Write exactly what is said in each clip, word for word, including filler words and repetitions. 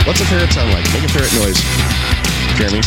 What's a ferret sound like? Make a ferret noise, Jeremy.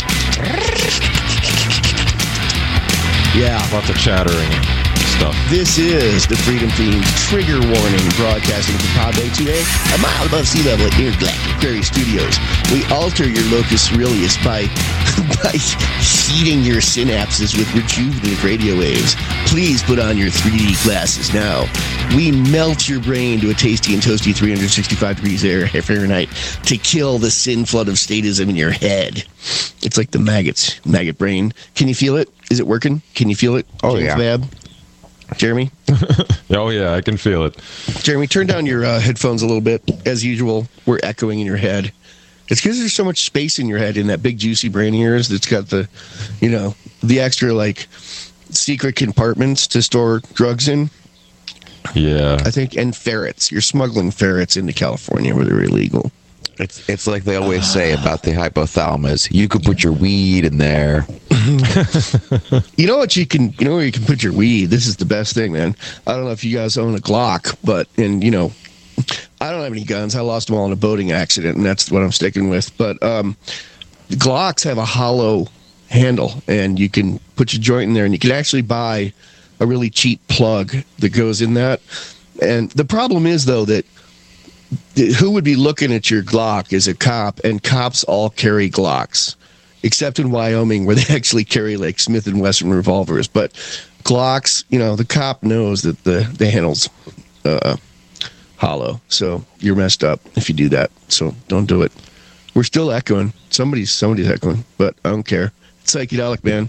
Yeah. Lots of chattering and stuff. This is the Freedom Fiends Trigger Warning, broadcasting from Pod Bay today, a mile above sea level at Intergalactic Prairie Studios. We alter your locus coeruleus by, by heating your synapses with rejuvenative radio waves. Please put on your three D glasses now. We melt your brain to a tasty and toasty three hundred sixty-five degrees Fahrenheit to kill the sin flood of statism in your head. It's like the maggots, maggot brain. Can you feel it? Is it working? Can you feel it? Oh, James yeah. Babb? Jeremy? Oh, yeah, I can feel it. Jeremy, turn down your uh, headphones a little bit. As usual, we're echoing in your head. It's because there's so much space in your head in that big, juicy brain of yours that's got the, you know, the extra, like, secret compartments to store drugs in. Yeah. I think, and ferrets. You're smuggling ferrets into California where they're illegal. It's it's like they always say about the hypothalamus. You could put your weed in there. You know what you can, you know where you can put your weed? This is the best thing, man. I don't know if you guys own a Glock, but, and, you know, I don't have any guns. I lost them all in a boating accident, and that's what I'm sticking with. But um, Glocks have a hollow handle, and you can put your joint in there, and you can actually buy a really cheap plug that goes in that. And the problem is, though, that who would be looking at your Glock is a cop, and cops all carry Glocks, except in Wyoming where they actually carry like Smith and Wesson revolvers. But Glocks, you know, the cop knows that the, the handle's uh, hollow, so you're messed up if you do that. So don't do it. We're still echoing. Somebody's somebody's echoing, but I don't care. It's psychedelic, man.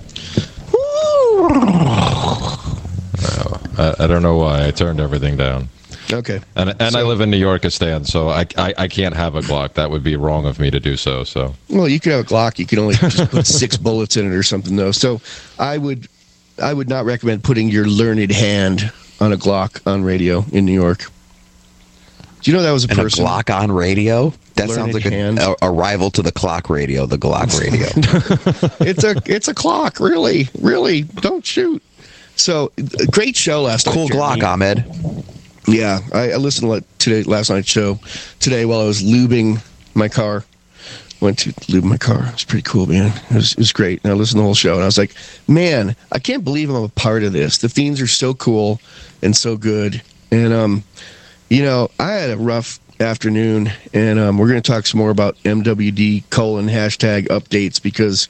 Uh, I, I don't know why I turned everything down. Okay. And and So- I live in New York, Stan, so I, I I can't have a Glock. That would be wrong of me to do so. So Well, you could have a Glock. You can only just put six bullets in it or something, though. So I would, I would not recommend putting your learned hand on a Glock on radio in New York. Do you know that was a And a person? Glock on radio? That Learned sounds like a, hand. a, a rival to the clock radio, the Glock radio. It's a, it's a clock. Really, really. Don't shoot. So great show last Cool night. Glock, Jeremy. Ahmed. Yeah, I, I listened to today last night's show today while I was lubing my car. Went to lube my car. It was pretty cool, man. It was, it was great. And I listened to the whole show, and I was like, man, I can't believe I'm a part of this. The Fiends are so cool and so good. And, um, you know, I had a rough afternoon, and um, we're going to talk some more about M W D colon hashtag updates because,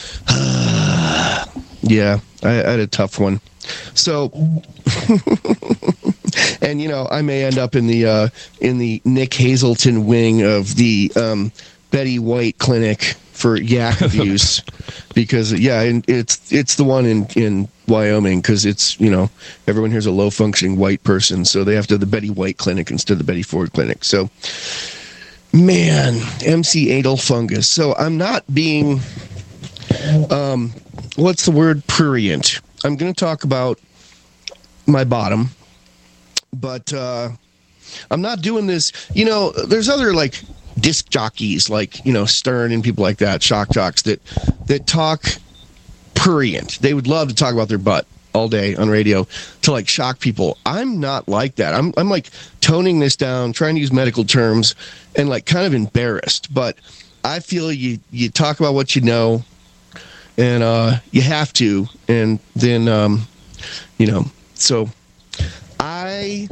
uh, yeah, I, I had a tough one. So... And, you know, I may end up in the uh, in the Nick Hazelton wing of the um, Betty White Clinic for yak abuse because, yeah, and it's it's the one in, in Wyoming because it's, you know, everyone here's a low-functioning white person, so they have to have the Betty White Clinic instead of the Betty Ford Clinic. So, man, M C anal fungus. So I'm not being, um, what's the word, prurient. I'm going to talk about my bottom. But uh, I'm not doing this. You know, there's other like disc jockeys, like, you know, Stern and people like that, shock jocks that that talk prurient. They would love to talk about their butt all day on radio to like shock people. I'm not like that. I'm I'm like toning this down, trying to use medical terms, and like kind of embarrassed. But I feel you you talk about what you know, and uh, you have to, and then um, you know, so. I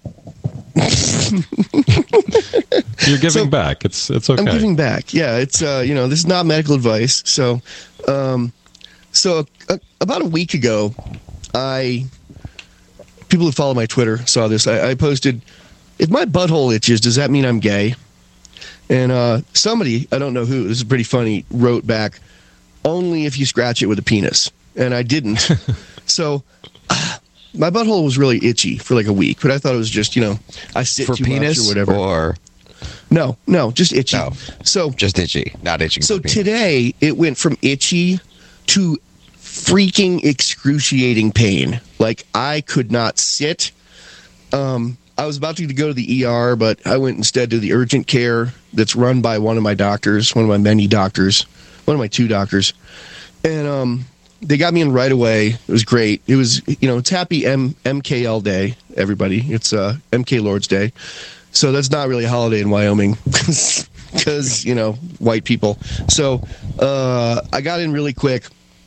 you're giving So, back. It's it's okay. I'm giving back. Yeah, it's uh, you know, this is not medical advice. So, um, so uh, about a week ago, I people who follow my Twitter saw this. I, I posted, if my butthole itches, does that mean I'm gay? And uh, somebody, I don't know who, this is pretty funny, wrote back, only if you scratch it with a penis. And I didn't. So. My butthole was really itchy for like a week, but I thought it was just, you know, I sit For too penis much or whatever. or No, no, just itchy. No. So just itchy, not itching So for penis. today it went from itchy to freaking excruciating pain. Like I could not sit. Um, I was about to go to the E R, but I went instead to the urgent care that's run by one of my doctors, one of my many doctors, one of my two doctors, and um. They got me in right away. It was great. It was, you know, it's happy M- MKL Day, everybody. It's uh, M K Lord's Day. So that's not really a holiday in Wyoming. because, you know, white people. So uh, I got in really quick.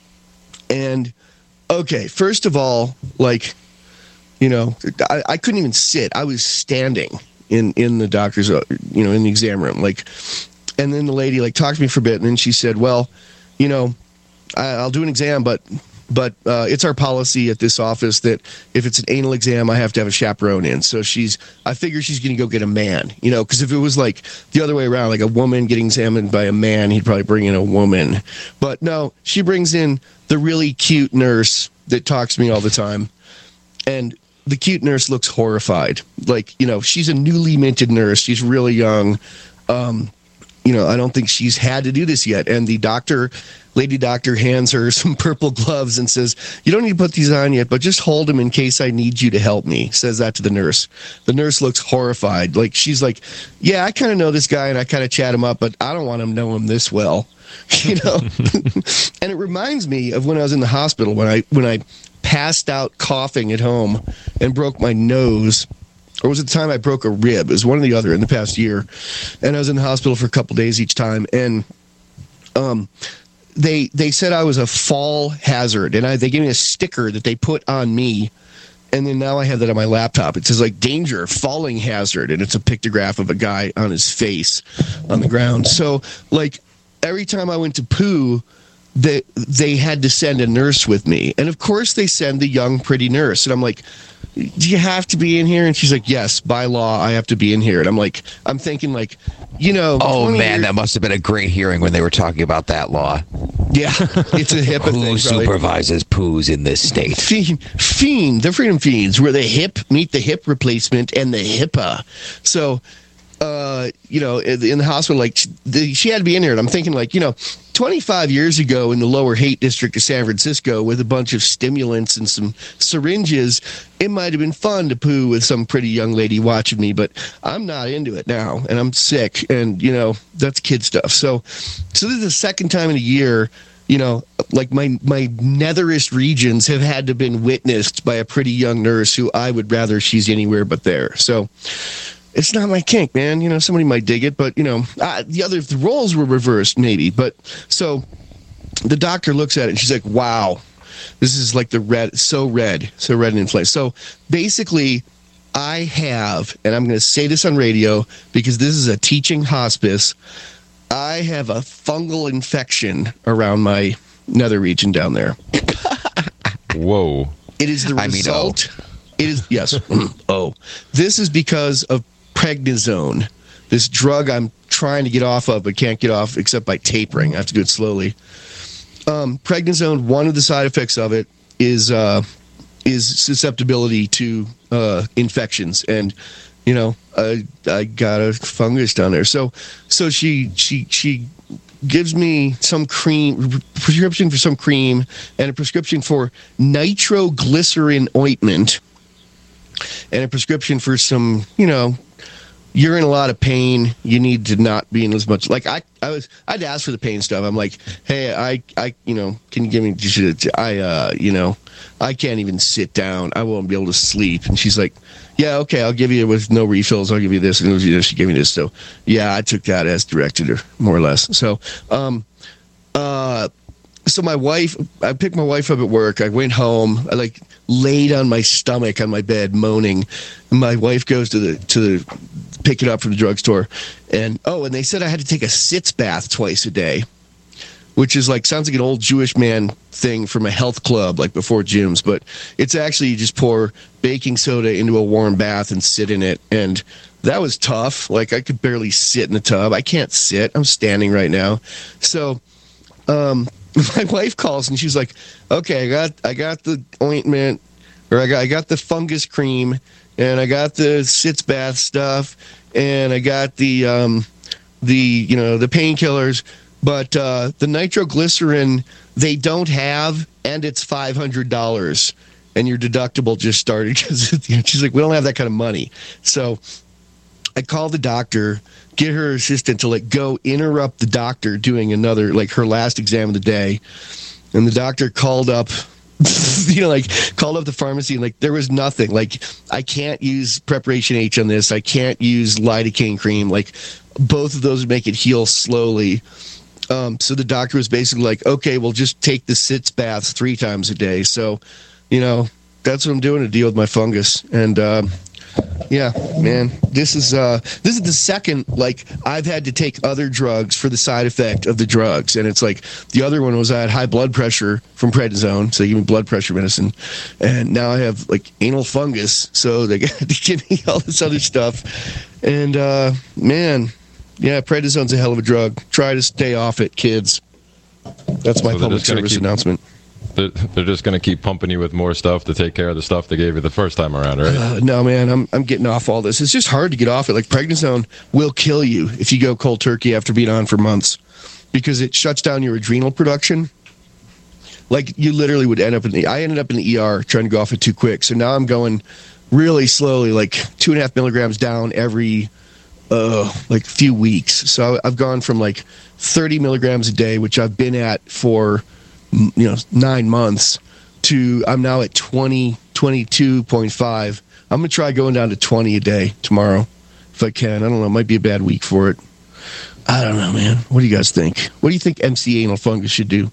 And, okay, first of all, like, you know, I, I couldn't even sit. I was standing in, in the doctor's, uh, you know, in the exam room. Like, and then the lady, like, talked to me for a bit, and then she said, well, you know, I, I'll do an exam, but but uh, it's our policy at this office that if it's an anal exam, I have to have a chaperone in. So she's, I figure she's going to go get a man, you know, because if it was like the other way around, like a woman getting examined by a man, he'd probably bring in a woman. But no, she brings in the really cute nurse that talks to me all the time. And the cute nurse looks horrified. Like, you know, she's a newly minted nurse. She's really young. Um, you know, I don't think she's had to do this yet. And the doctor, lady doctor, hands her some purple gloves and says, you don't need to put these on yet, but just hold them in case I need you to help me. Says that to the nurse. The nurse looks horrified. Like, she's like, yeah, I kind of know this guy and I kind of chat him up, but I don't want him to know him this well. You know? And it reminds me of when I was in the hospital, when I when I passed out coughing at home and broke my nose. Or was it the time I broke a rib? It was one or the other in the past year. And I was in the hospital for a couple days each time. And um, they they said I was a fall hazard. And I, they gave me a sticker that they put on me. And then now I have that on my laptop. It says, like, danger, falling hazard. And it's a pictograph of a guy on his face on the ground. So, like, every time I went to poo, they, they had to send a nurse with me. And, of course, they send the young, pretty nurse. And I'm like, do you have to be in here? And she's like, yes, by law, I have to be in here. And I'm like, I'm thinking, like, you know. Oh, man, years- that must have been a great hearing when they were talking about that law. Yeah, it's a HIPAA Who thing. Probably. supervises poos in this state? Fiend, fiend, the Freedom Fiends, where the hip meet the hip replacement and the HIPAA. So, uh, you know, in the hospital, like, the, she had to be in here. And I'm thinking, like, you know, twenty-five years ago in the lower Haight district of San Francisco with a bunch of stimulants and some syringes, it might have been fun to poo with some pretty young lady watching me, but I'm not into it now, and I'm sick, and, you know, that's kid stuff. So, so this is the second time in a year, you know, like my, my netherest regions have had to have been witnessed by a pretty young nurse who I would rather she's anywhere but there. So, it's not my kink, man. You know, somebody might dig it, but, you know, uh, the other the roles were reversed, maybe. But so the doctor looks at it and she's like, wow, this is like the red, so red, so red and inflamed. So basically, I have, and I'm going to say this on radio because this is a teaching hospice, I have a fungal infection around my nether region down there. Whoa. It is the I mean, result. Oh. It is, yes. Oh. This is because of prednisone, this drug I'm trying to get off of but can't get off except by tapering. I have to do it slowly. Um, prednisone, one of the side effects of it is uh, is susceptibility to uh, infections, and you know I I got a fungus down there. So so she she she gives me some cream prescription for some cream and a prescription for nitroglycerin ointment and a prescription for some, you know, you're in a lot of pain. You need to not be in as much. Like I, I was, I'd ask for the pain stuff. I'm like, hey, I, I, you know, can you give me? I, uh, you know, I can't even sit down. I won't be able to sleep. And she's like, yeah, okay, I'll give you it with no refills. I'll give you this and this. She gave me this. So yeah, I took that as directed, or more or less. So, um, uh. So my wife, I picked my wife up at work. I went home. I like laid on my stomach on my bed, moaning. And my wife goes to the to the pick it up from the drugstore, and oh, and they said I had to take a sitz bath twice a day, which is like sounds like an old Jewish man thing from a health club, like before gyms. But it's actually you just pour baking soda into a warm bath and sit in it, and that was tough. Like I could barely sit in the tub. I can't sit. I'm standing right now. So, um. My wife calls and she's like, "Okay, I got I got the ointment, or I got I got the fungus cream, and I got the sitz bath stuff, and I got the um, the you know the painkillers, but uh, the nitroglycerin they don't have, and it's five hundred dollars, and your deductible just started because she's like, we don't have that kind of money." So I called the doctor. Get her assistant to like go interrupt the doctor doing another, like her last exam of the day. And the doctor called up you know, like called up the pharmacy and like there was nothing. Like I can't use Preparation H on this. I can't use lidocaine cream. Like both of those would make it heal slowly. Um, so the doctor was basically like, okay, well, just take the sitz baths three times a day. So, you know, that's what I'm doing to deal with my fungus. And, um, yeah, man, this is uh, this is the second, like, I've had to take other drugs for the side effect of the drugs. And it's like the other one was I had high blood pressure from prednisone, so they give me blood pressure medicine. And now I have, like, anal fungus, so they got to give me all this other stuff. And, uh, man, yeah, prednisone's a hell of a drug. Try to stay off it, kids. That's my So they're public just gonna service keep- announcement. They're, they're just going to keep pumping you with more stuff to take care of the stuff they gave you the first time around, right? Uh, no, man, I'm I'm getting off all this. It's just hard to get off it. Like prednisone will kill you if you go cold turkey after being on for months, because it shuts down your adrenal production. Like you literally would end up in the. I ended up in the E R trying to go off it too quick. So now I'm going really slowly, like two and a half milligrams down every uh like few weeks. So I've gone from like thirty milligrams a day, which I've been at for, you know, nine months, to I'm now at twenty, twenty-two point five. I'm going to try going down to twenty a day tomorrow if I can. I don't know. It might be a bad week for it. I don't know, man. What do you guys think? What do you think M C anal fungus should do?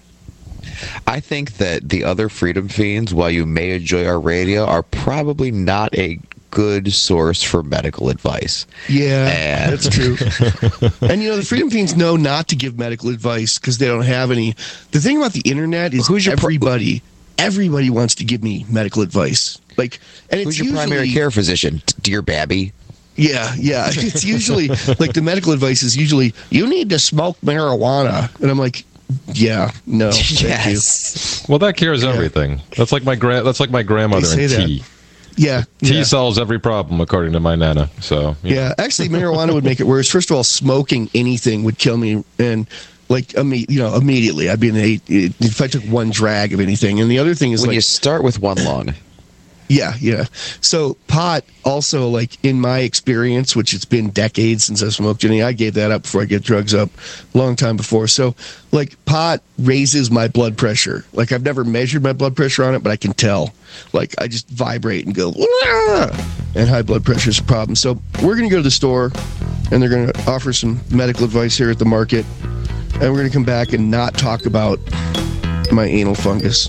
I think that the other Freedom Fiends, while you may enjoy our radio, are probably not a good source for medical advice. Yeah, And- that's true. And, you know, the Freedom Fiends know not to give medical advice because they don't have any. The thing about the internet is Who's your pro- everybody, everybody wants to give me medical advice. Like, and it's Who's your usually, primary care physician? Dear Babby. Yeah, yeah. It's usually like the medical advice is usually you need to smoke marijuana, and I'm like, yeah, no, thank Yes. Well, that cures everything. That's like my gra- That's like my grandmother They and say that. tea. you. Yeah, Tea yeah. solves every problem, according to my nana. So you know. Yeah, actually, marijuana would make it worse. First of all, smoking anything would kill me, and like, imme- you know, immediately I'd be in a, if I took one drag of anything. And the other thing is When like, you start with one lung. yeah, yeah. So pot also, like in my experience, which it's been decades since I smoked any, I gave that up before I get drugs up, long time before. So like pot raises my blood pressure. Like I've never measured my blood pressure on it, but I can tell. Like I just vibrate and go, "Ah!" And high blood pressure is a problem. So we're going to go to the store and they're going to offer some medical advice here at the market. And we're going to come back and not talk about my anal fungus.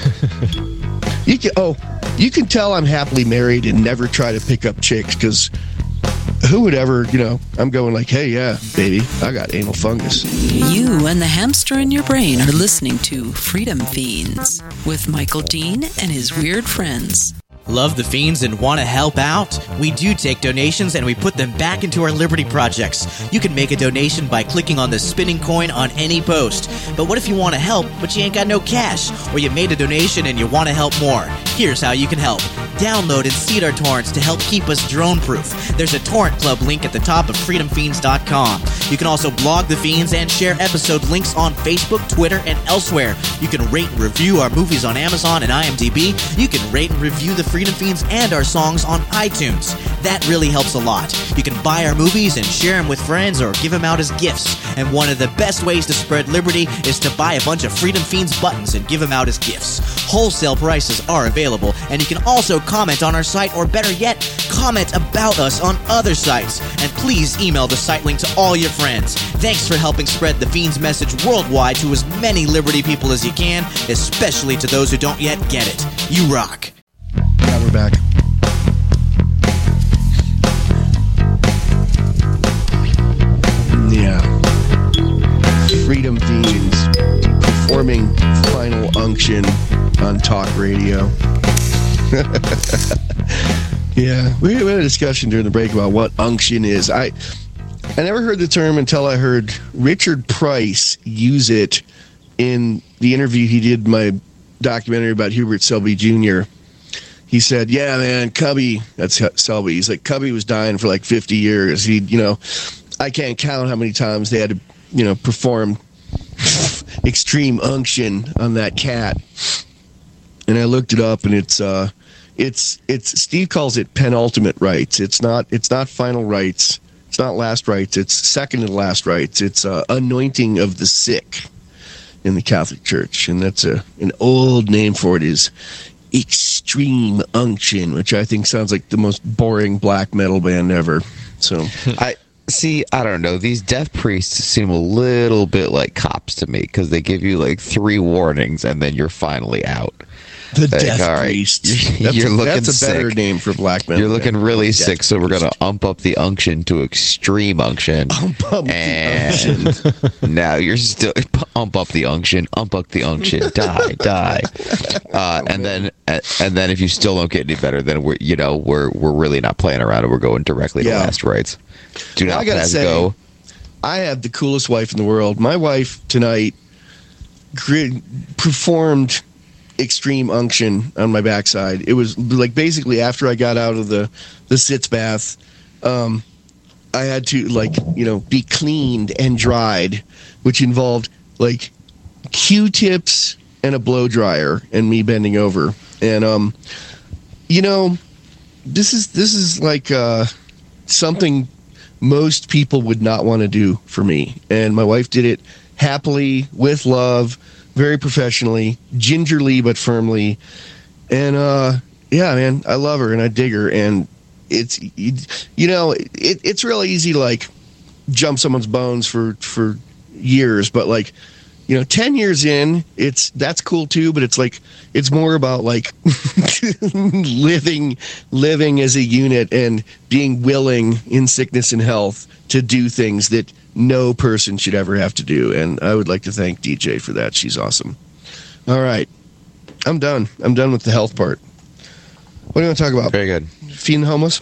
You can, oh, you can tell I'm happily married and never try to pick up chicks because who would ever, you know, I'm going like, hey, yeah, baby, I got anal fungus. You and the hamster in your brain are listening to Freedom Fiends with Michael Dean and his weird friends. Love the Fiends and want to help out? We do take donations and we put them back into our Liberty projects. You can make a donation by clicking on the spinning coin on any post. But what if you want to help, but you ain't got no cash? Or you made a donation and you want to help more? Here's how you can help. Download and seed our torrents to help keep us drone-proof. There's a torrent club link at the top of freedom fiends dot com. You can also blog the Fiends and share episode links on Facebook, Twitter, and elsewhere. You can rate and review our movies on Amazon and IMDb. You can rate and review the Freedom Fiends and our songs on iTunes. That really helps a lot. You can buy our movies and share them with friends or give them out as gifts. And one of the best ways to spread liberty is to buy a bunch of Freedom Fiends buttons and give them out as gifts. Wholesale prices are available, and you can also comment on our site, or better yet, comment about us on other sites. And please email the site link to all your friends. Thanks for helping spread the Fiends message worldwide to as many Liberty people as you can, especially to those who don't yet get it. You rock. Now we're back. Yeah. Freedom Fiends performing Final Unction on talk radio. Yeah, we had a discussion during the break about what unction is. I I never heard the term until I heard Richard Price use it in the interview he did in my documentary about Hubert Selby Junior He said, yeah, man, Cubby, that's Selby. He's like, Cubby was dying for like fifty years. He, you know, I can't count how many times they had to, you know, perform extreme unction on that cat. And I looked it up, and it's, uh, it's, it's, Steve calls it penultimate rites. It's not, it's not final rites. It's not last rites. It's second to last rites. It's uh, anointing of the sick. in the Catholic Church, and that's a an old name for it is Extreme Unction, which I think sounds like the most boring black metal band ever. So I see. I don't know. These death priests seem a little bit like cops to me because they give you like three warnings and then you're finally out. the Like, Death all right, Priest. you're- That's, you're looking that's a better sick. name for black metal. You're looking band. really Death sick, so we're Priest. gonna ump up the unction to extreme unction. Ump up the and unction. now you're still ump up the unction, ump up the unction, die, die. Uh, and then and then if you still don't get any better, then we're you know we're we're really not playing around and we're going directly to Yeah. last rites. Do Well, not I gotta pass say, go. I have the coolest wife in the world. My wife tonight gri- performed extreme unction on my backside. It was like basically after I got out of the the sitz bath, um, I had to like you know be cleaned and dried, which involved like Q-tips and a blow dryer and me bending over. And um, you know, this is this is like uh, something most people would not want to do for me. And my wife did it happily, with love, very professionally, gingerly but firmly. And uh, yeah, man, I love her and I dig her. And it's, you know, it, it's really easy to like jump someone's bones for, for years, but like, you know, ten years in, it's that's cool too, but it's like it's more about like living living as a unit and being willing in sickness and health to do things that no person should ever have to do. And I would like to thank D J for that. She's awesome. All right. I'm done. I'm done with the health part. What do you want to talk about? Very good. Feeding the homeless?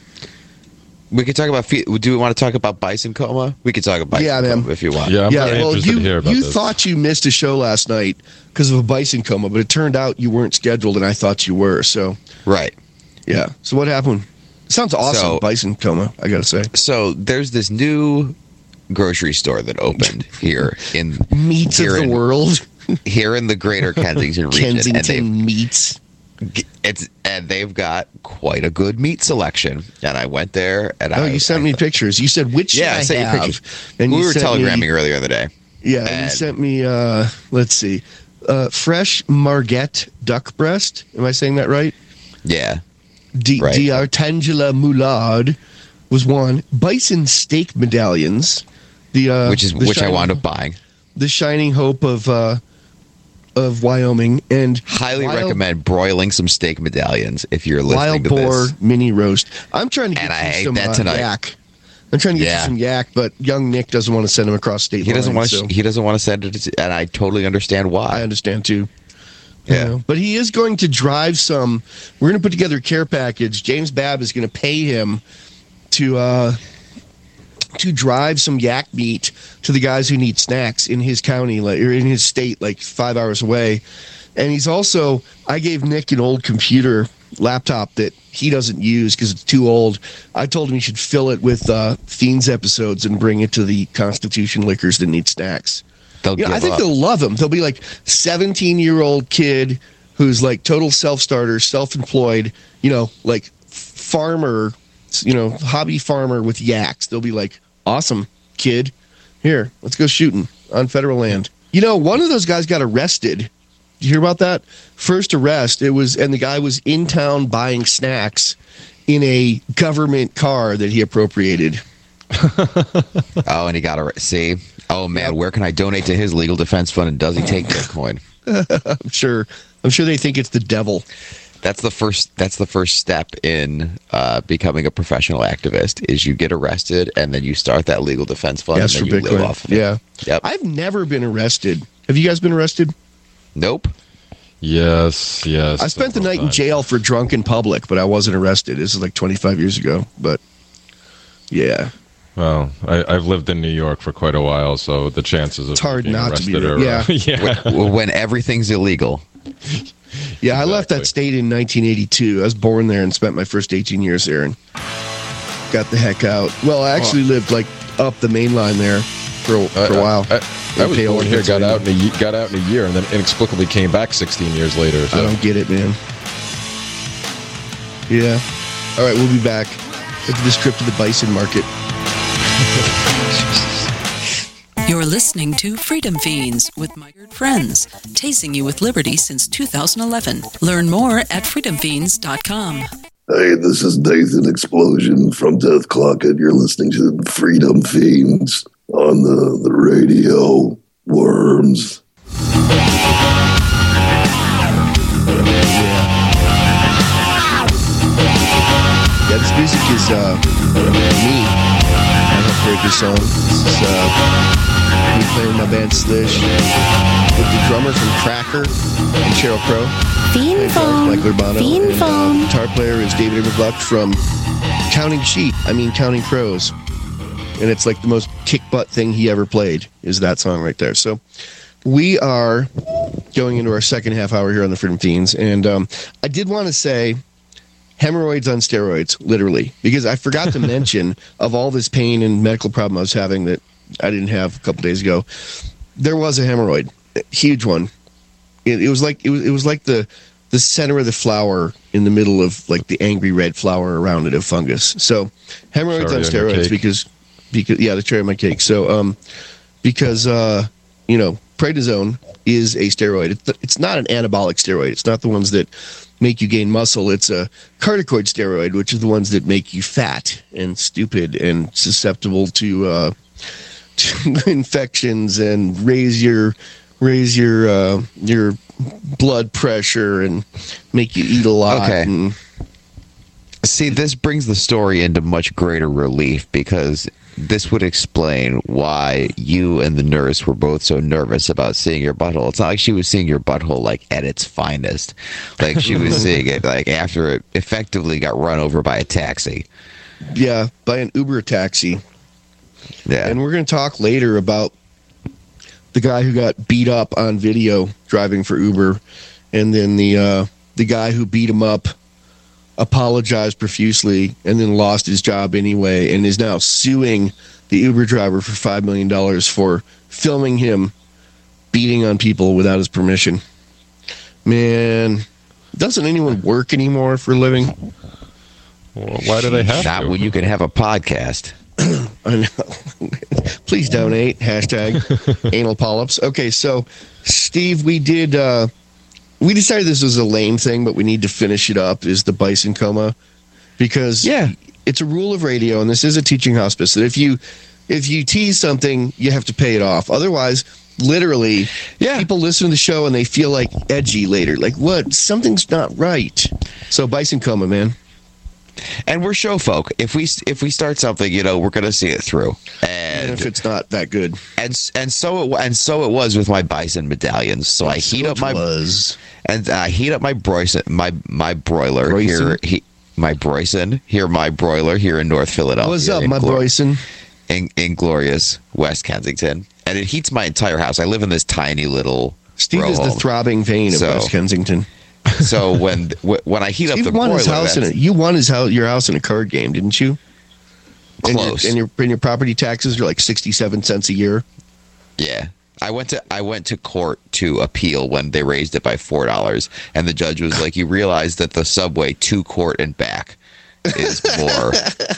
We could talk about. fe- Do we want to talk about bison coma? We could talk about bison Yeah, man. coma if you want. Yeah, I'm yeah, very well, interested you, to hear about you this. thought you missed a show last night because of a bison coma, but it turned out you weren't scheduled, and I thought you were. So, Right. yeah. So what happened? It sounds awesome, So- bison coma, I got to say. So there's this new grocery store that opened here in Meats here of the in, world. here in the greater Kensington region, and Kensington meats. they it's and they've got quite a good meat selection. And I went there, and Oh, I you sent I, me pictures. You said, which Yeah, should I sent you have? pictures. And we you were sent telegramming me, earlier in the day. Yeah, and you and- sent me, uh, let's see, uh, fresh Margette duck breast. Am I saying that right? Yeah, D- Right. D'Artangela Moulade was one. Bison steak medallions. The uh, which is the which I shining- wound up buying. The shining hope of uh, of Wyoming, and Highly wild, recommend broiling some steak medallions if you're listening wild to boar this. mini roast. I'm trying to get And I you ate some that uh, tonight. yak. I'm trying to get Yeah. you some yak, but young Nick doesn't want to send him across state He doesn't lines, want so to. He doesn't want to send it, to, and I totally understand I why. understand too. Yeah. You know, but he is going to drive some. We're going to put together a care package. James Babb is going to pay him to uh, to drive some yak meat to the guys who need snacks in his county, like or in his state, like five hours away. And he's also, I gave Nick an old computer laptop that he doesn't use because it's too old. I told him he should fill it with uh, Fiends episodes and bring it to the Constitution liquors that need snacks. They'll Yeah, give I think up. they'll love him. They'll be like seventeen-year-old kid who's like total self-starter, self-employed, you know, like farmer, you know, hobby farmer with yaks. They'll be like, awesome, kid. Here, let's go shooting on federal land. You know, one of those guys got arrested. Did you hear about that? First arrest, it was, and the guy was in town buying snacks in a government car that he appropriated. Oh, and he got a see. Oh man, where can I donate to his legal defense fund? And does he take Bitcoin? I'm sure. I'm sure they think it's the devil. That's the first. That's the first step in uh, becoming a professional activist. Is you get arrested and then you start that legal defense fund Yes, and for then you live Bitcoin. off of it. Yeah. Yep. I've never been arrested. Have you guys been arrested? Nope. Yes, yes. I spent the several night in times. jail for drunk in public, but I wasn't arrested. This is like twenty-five years ago. But yeah, Well, I, I've lived in New York for quite a while, so the chances of It's hard being not to be arrested there. are, Yeah. yeah. When, when everything's illegal. yeah. I left that Exactly. state in nineteen eighty-two. I was born there and spent my first eighteen years there, and got the heck out. Well, I actually lived like up the main line there for a, for a while. I, I, I was Pale, born here, got Pennsylvania. out in a ye- got out in a year, and then inexplicably came back sixteen years later. I So. don't get it, man. Yeah. All right, we'll be back after this trip to the bison market. You're listening to Freedom Fiends with my weird friends, tasing you with liberty since two thousand eleven. Learn more at freedom fiends dot com. Hey, this is Nathan Explosion from Death Clock, and you're listening to Freedom Fiends on the, the radio. Worms. Yeah, this music is uh, me. I helped create this song. This is uh, me playing with my band Slish with the drummer from Cracker and Sheryl Crow. Fiend phone. Michael Urbano. Fiend and, uh, phone. guitar player is David Evergluck from Counting Sheep. I mean, Counting Crows. And it's like the most kick butt thing he ever played is that song right there. So we are going into our second half hour here on the Freedom Fiends. And um, I did want to say hemorrhoids on steroids, literally, because I forgot to mention of all this pain and medical problem I was having that I didn't have a couple days ago. There was a hemorrhoid, a huge one. It, it was like it was it was like the the center of the flower in the middle of like the angry red flower around it of fungus. So hemorrhoids Cherry on on your steroids cake. because because yeah, the cherry on my cake. So um because uh you know, prednisone is a steroid. It's, it's not an anabolic steroid. It's not the ones that make you gain muscle. It's a corticoid steroid, which is the ones that make you fat and stupid and susceptible to uh, to infections and raise your raise your uh, your blood pressure and make you eat a lot. Okay. And, See, this brings the story into much greater relief because this would explain why you and the nurse were both so nervous about seeing your butthole. It's not like she was seeing your butthole like at its finest. Like she was seeing it like after it effectively got run over by a taxi. yeah, by an Uber taxi. Yeah. And we're going to talk later about the guy who got beat up on video driving for Uber, and then the uh, the guy who beat him up apologized profusely and then lost his job anyway and is now suing the Uber driver for five million dollars for filming him beating on people without his permission. Man, doesn't anyone work anymore for a living? Well, why do they have Not to? when you can have a podcast. I know. Please donate. Hashtag anal polyps. Okay, so Steve, we did uh we decided this was a lame thing, but we need to finish it up, is the bison coma. Because Yeah. it's a rule of radio, and this is a teaching hospice, that if you if you tease something, you have to pay it off. Otherwise, literally, Yeah. people listen to the show and they feel like edgy later. Like, what? Something's not right. So bison coma, man. And we're show folk. If we if we start something, you know, we're going to see it through. And And if it's not that good. and and so it and so it was with my bison medallions. So I heat up my was. and I heat up my broison, my my broiler Broison? here. He, my broison here, my broiler here in North Philadelphia. What's up, in my glor- Broison? In, in glorious West Kensington, and it heats my entire house. I live in this tiny little. Steve row is the home. throbbing vein of So- West Kensington. So when when I heat up Steve the won broiler, his house in a, that's you won his house, your house in a card game, didn't you? And your- close. And your, and your property taxes are like sixty-seven cents a year. Yeah. I went to I went to court to appeal when they raised it by four dollars, and the judge was like, "You realize that the subway to court and back is more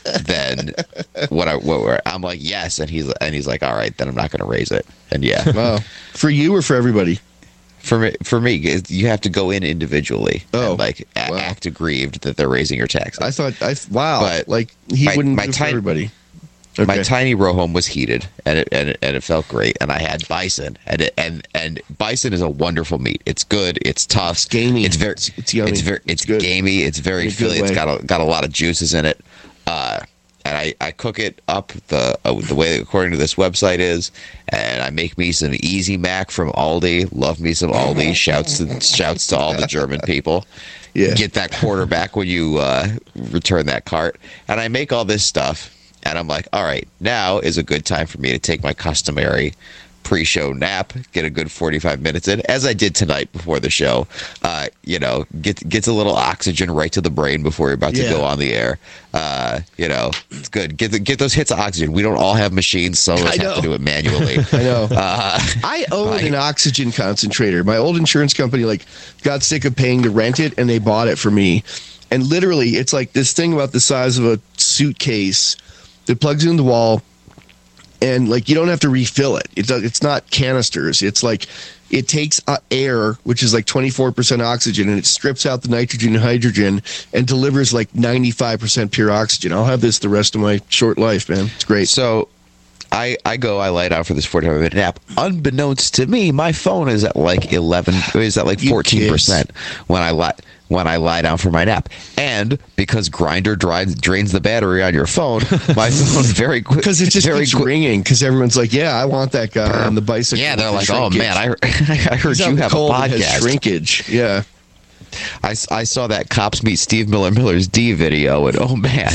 than what I what we're." I'm like, "Yes," and he's and he's like, "All right, then I'm not going to raise it." And yeah, Wow. For you or for everybody? for me for me, it- you have to go in individually Oh, and like a- wow. act aggrieved that they're raising your taxes. I thought, I wow, But like he my- wouldn't my do it for tiny- everybody. My Okay. tiny row home was heated, and it and it, and it felt great. And I had bison, and it, and and bison is a wonderful meat. It's good. It's tough. It's gamey. It's very. It's- it's yummy. It's very. It's It's, good. gamey. It's very In a good filly. It's way. got a got a lot of juices in it. Uh, and I, I cook it up the uh, the way according to this website is, and I make me some Easy Mac from Aldi. Love me some Aldi. Shouts to shouts to all the German people. Yeah. Get that quarter back when you uh, return that cart. And I make all this stuff. And I'm like, all right, now is a good time for me to take my customary pre-show nap, get a good forty-five minutes in, as I did tonight before the show. Uh, you know, get gets a little oxygen right to the brain before you're about to Yeah. go on the air. Uh, you know, it's good. Get the, get those hits of oxygen. We don't all have machines. Some of us I have to know. do it manually. I know. Uh, I own my- an oxygen concentrator. My old insurance company like got sick of paying to rent it, and they bought it for me. And literally, it's like this thing about the size of a suitcase that plugs into the wall, and like you don't have to refill it. It does, it's not canisters. It's like it takes uh, air, which is like twenty-four percent oxygen, and it strips out the nitrogen and hydrogen and delivers like ninety-five percent pure oxygen. I'll have this the rest of my short life, man. It's great. So I, I go, I lie down for this forty-five minute nap. Unbeknownst to me, my phone is at like eleven, is at like You fourteen percent when I lie when I lie down for my nap. And because Grindr drives, drains the battery on your phone, my phone very quick Because it just very keeps quick. ringing. Because everyone's like, "Yeah, I want that guy on the bicycle." Yeah, they're with the like, oh shrinkage. man, I, I heard He's out you in the have a cold and has podcast. shrinkage. Yeah. I, I saw that Cops Meet Steve Miller Miller's D video, and oh man.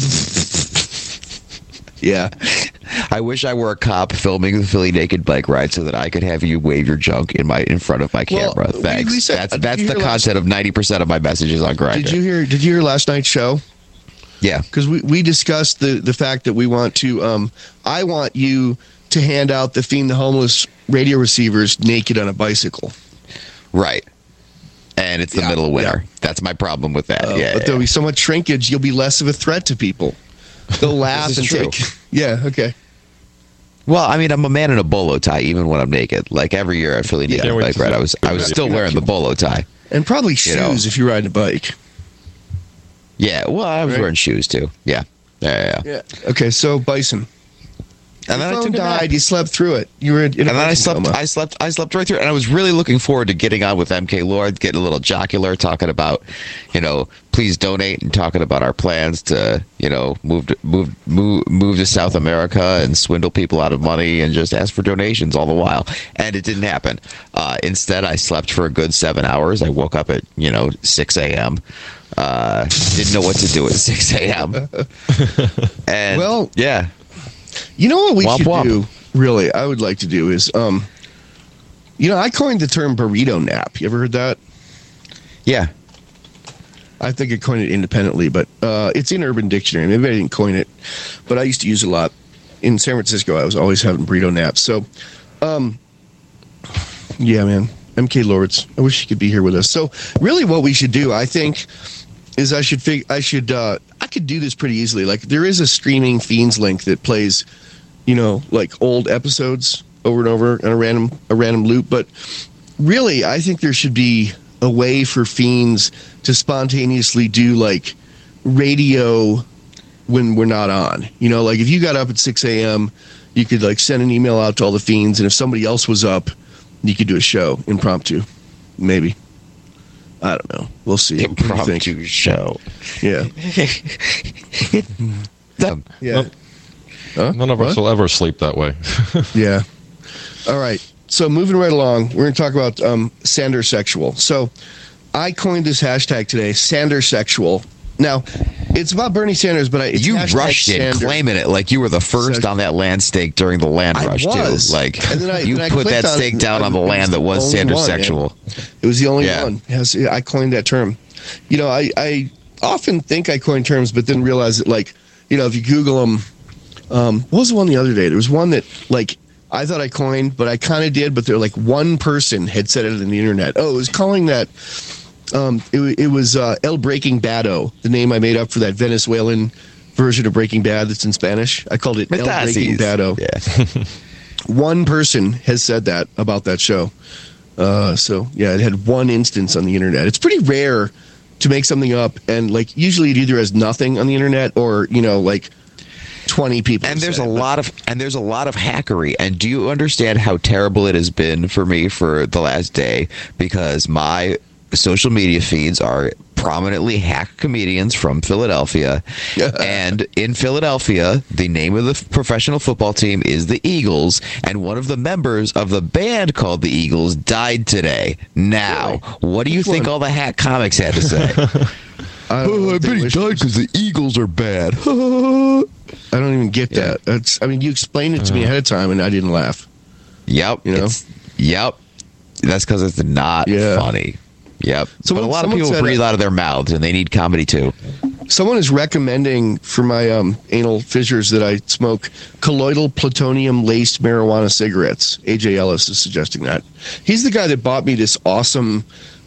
Yeah. I wish I were a cop filming the Philly Naked Bike Ride so that I could have you wave your junk in my in front of my Well, camera. we- Thanks. we said- that's did that's you the hear last- content of ninety percent of my messages on Grindr. Did you hear? Did you hear last night's show? Yeah. Because we, we discussed the, the fact that we want to, um, I want you to hand out the Fiend the Homeless radio receivers naked on a bicycle. Right. And it's the Yeah, middle of winter. yeah. That's my problem with that. Uh, yeah. but yeah. there'll be so much shrinkage, you'll be less of a threat to people. They'll laugh This and is true. take. Yeah, okay. Well, I mean, I'm a man in a bolo tie, even when I'm naked. Like every year at Philly Naked Can't wait Bike to Ride, see I was I was it. still wearing the bolo tie. And probably shoes You know. if you're riding a bike. Yeah. Well, I was Right. wearing shoes too. Yeah. Yeah. Yeah. Yeah. Okay, so Bison. And then Your I phone took a nap. died. You slept through it. You were in a And then I biking slept. coma. I slept. I slept right through it, and I was really looking forward to getting on with M K Lord, getting a little jocular, talking about, you know, please donate, and talking about our plans to, you know, move to, move move move to South America and swindle people out of money and just ask for donations all the while. And it didn't happen. Uh, instead, I slept for a good seven hours. I woke up at you know six a.m. Uh, didn't know what to do at six a.m. And Well- yeah. You know what we Womp should womp. do, really, I would like to do is, um, you know, I coined the term burrito nap. You ever heard that? Yeah. I think I coined it independently, but uh, it's in Urban Dictionary. Maybe I didn't coin it, but I used to use it a lot. In San Francisco, I was always having burrito naps. So, um, yeah, man. M K Lords. I wish he could be here with us. So, really, what we should do, I think, is I should fig- I should uh, I could do this pretty easily. Like, there is a streaming Fiends link that plays, you know, like old episodes over and over in a random a random loop. But really, I think there should be a way for Fiends to spontaneously do like radio when we're not on. You know, like if you got up at six a.m., you could like send an email out to all the Fiends, and if somebody else was up, you could do a show impromptu, maybe. I don't know. We'll see. What do you think? Impromptu show. Yeah. Um, Yeah. Nope. Huh? None of us What? will ever sleep that way. Yeah. All right. So moving right along, we're going to talk about um, Sandersexual. So I coined this hashtag today, Sandersexual. Now, it's about Bernie Sanders, but I, it's you hashtag rushed in, Sander. claiming it like you were the first So- on that land stake during the land I rush was. too. Like And then I- you then I put clicked that on stake it, down on the it was land the that was only one, sandersexual. It was the only Yeah. one. Yes, I coined that term. You know, I, I often think I coin terms, but then realize that, like, you know, if you Google them, um, what was the one the other day? There was one that, like, I thought I coined, but I kind of did, but they're like one person had said it on the internet. Oh, it was calling that, um, it, it was uh, El Breaking Bado, the name I made up for that Venezuelan version of Breaking Bad that's in Spanish. I called it El Breaking Bado. Yeah. One person has said that about that show. Uh, so yeah, it had one instance on the internet. It's pretty rare to make something up, and like usually it either has nothing on the internet or you know like twenty people. And have there's said a it, but- lot of and there's a lot of hackery. And do you understand how terrible it has been for me for the last day? Because my social media feeds are prominently hacked comedians from Philadelphia. And in Philadelphia, the name of the professional football team is the Eagles, and one of the members of the band called the Eagles died today. Now, Really? what do you Which think one? all the hack comics had to say? I don't know Oh, I if they bet he wish- died because the Eagles are bad. I don't even get Yeah. that. That's. I mean, you explained it to me ahead of time, and I didn't laugh. Yep. You know? It's, yep. That's because it's not Yeah. funny. Yep. Someone- but a lot of someone people said, breathe uh, out of their mouths, and they need comedy too. Someone is recommending for my um, anal fissures that I smoke colloidal plutonium laced marijuana cigarettes. A J Ellis is suggesting that. He's the guy that bought me this awesome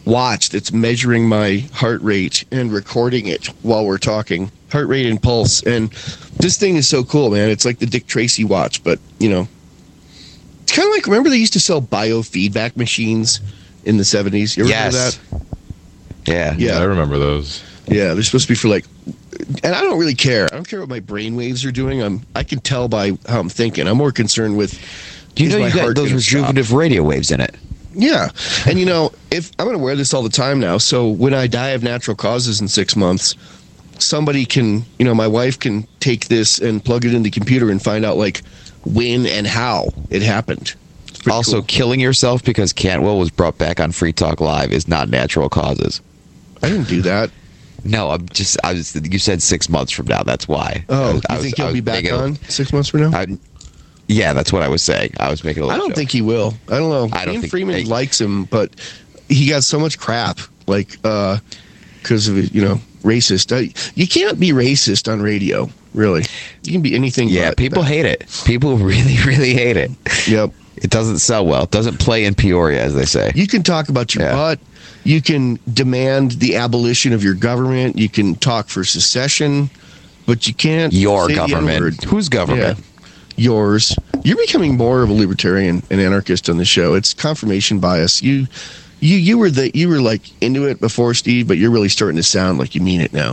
watch that's measuring my heart rate and recording it while we're talking. Heart rate and pulse. And this thing is so cool, man. It's like the Dick Tracy watch, but, you know, it's kind of like, remember they used to sell biofeedback machines in the seventies? You ever Yes. heard of that? Yeah. Yeah. I remember those. Yeah, they're supposed to be for like, and I don't really care. I don't care what my brain waves are doing. I'm, I can tell by how I'm thinking. I'm more concerned with, Do you is know my you got heart those gonna stop? rejuvenative radio waves in it? Yeah. And you know, if I'm going to wear this all the time now, so when I die of natural causes in six months, somebody can, you know, my wife can take this and plug it in the computer and find out like when and how it happened. It's pretty Also, cool. killing yourself because Cantwell was brought back on Free Talk Live is not natural causes. I didn't do that. No, I'm just. I was. You said six months from now. That's why. Oh, I was, you I was- think I he'll was be back making a- on six months from now? I, yeah, that's what I was saying. I was making a I little don't joke. think he will. I don't know. I don't Ian think- Freeman hey. likes him, but he got so much crap, like, uh, because of it, you know, racist. I, you can't be racist on radio, really. You can be anything. Yeah, but people that. hate it. People really, really hate it. Yep. It doesn't sell well. It doesn't play in Peoria, as they say. You can talk about your Yeah. butt. You can demand the abolition of your government. You can talk for secession, but you can't. Your say the government. N-word. Whose government? Yeah. Yours. You're becoming more of a libertarian and anarchist on the show. It's confirmation bias. You, you, you were the you were like into it before, Steve, but you're really starting to sound like you mean it now.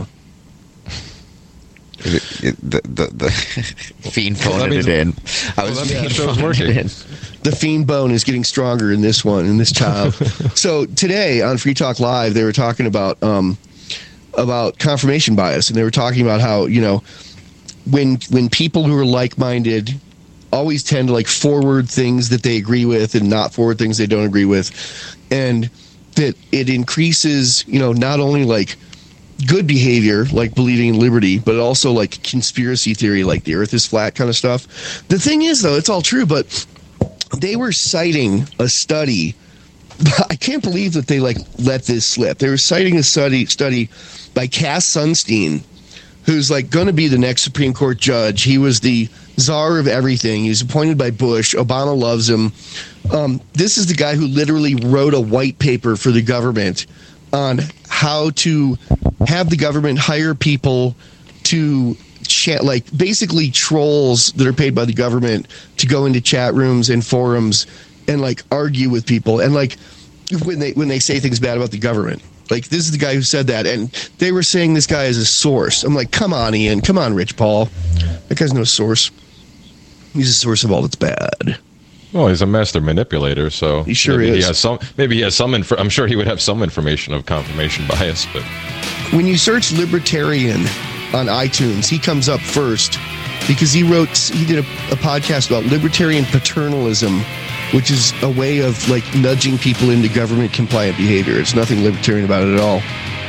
It- it- the the, the fiend phoning means- it in. I was well, that means fiend the show's phoning it working. in. The fiend bone is getting stronger in this one, in this child. So today on Free Talk Live, they were talking about um, about confirmation bias, and they were talking about how, you know, when when people who are like-minded always tend to like forward things that they agree with and not forward things they don't agree with, and that it increases, you know, not only like good behavior, like believing in liberty, but also like conspiracy theory, like the earth is flat kind of stuff. The thing is, though, it's all true, but they were citing a study. I can't believe that they like let this slip. They were citing a study study by Cass Sunstein, who's like going to be the next Supreme Court judge. He was the czar of everything. He was appointed by Bush. Obama loves him. Um, this is the guy who literally wrote a white paper for the government on how to have the government hire people to chat, like basically trolls that are paid by the government to go into chat rooms and forums and like argue with people, and like when they when they say things bad about the government. Like, this is the guy who said that, and they were saying this guy is a source. I'm like, come on, Ian, come on, Rich Paul. That guy's no source. He's a source of all that's bad. Well, he's a master manipulator, so He sure maybe is. He has some. Maybe he has some. Inf- I'm sure he would have some information of confirmation bias, but When you search libertarian on iTunes, he comes up first because he wrote, he did a, a podcast about libertarian paternalism, which is a way of like nudging people into government compliant behavior. It's nothing libertarian about it at all.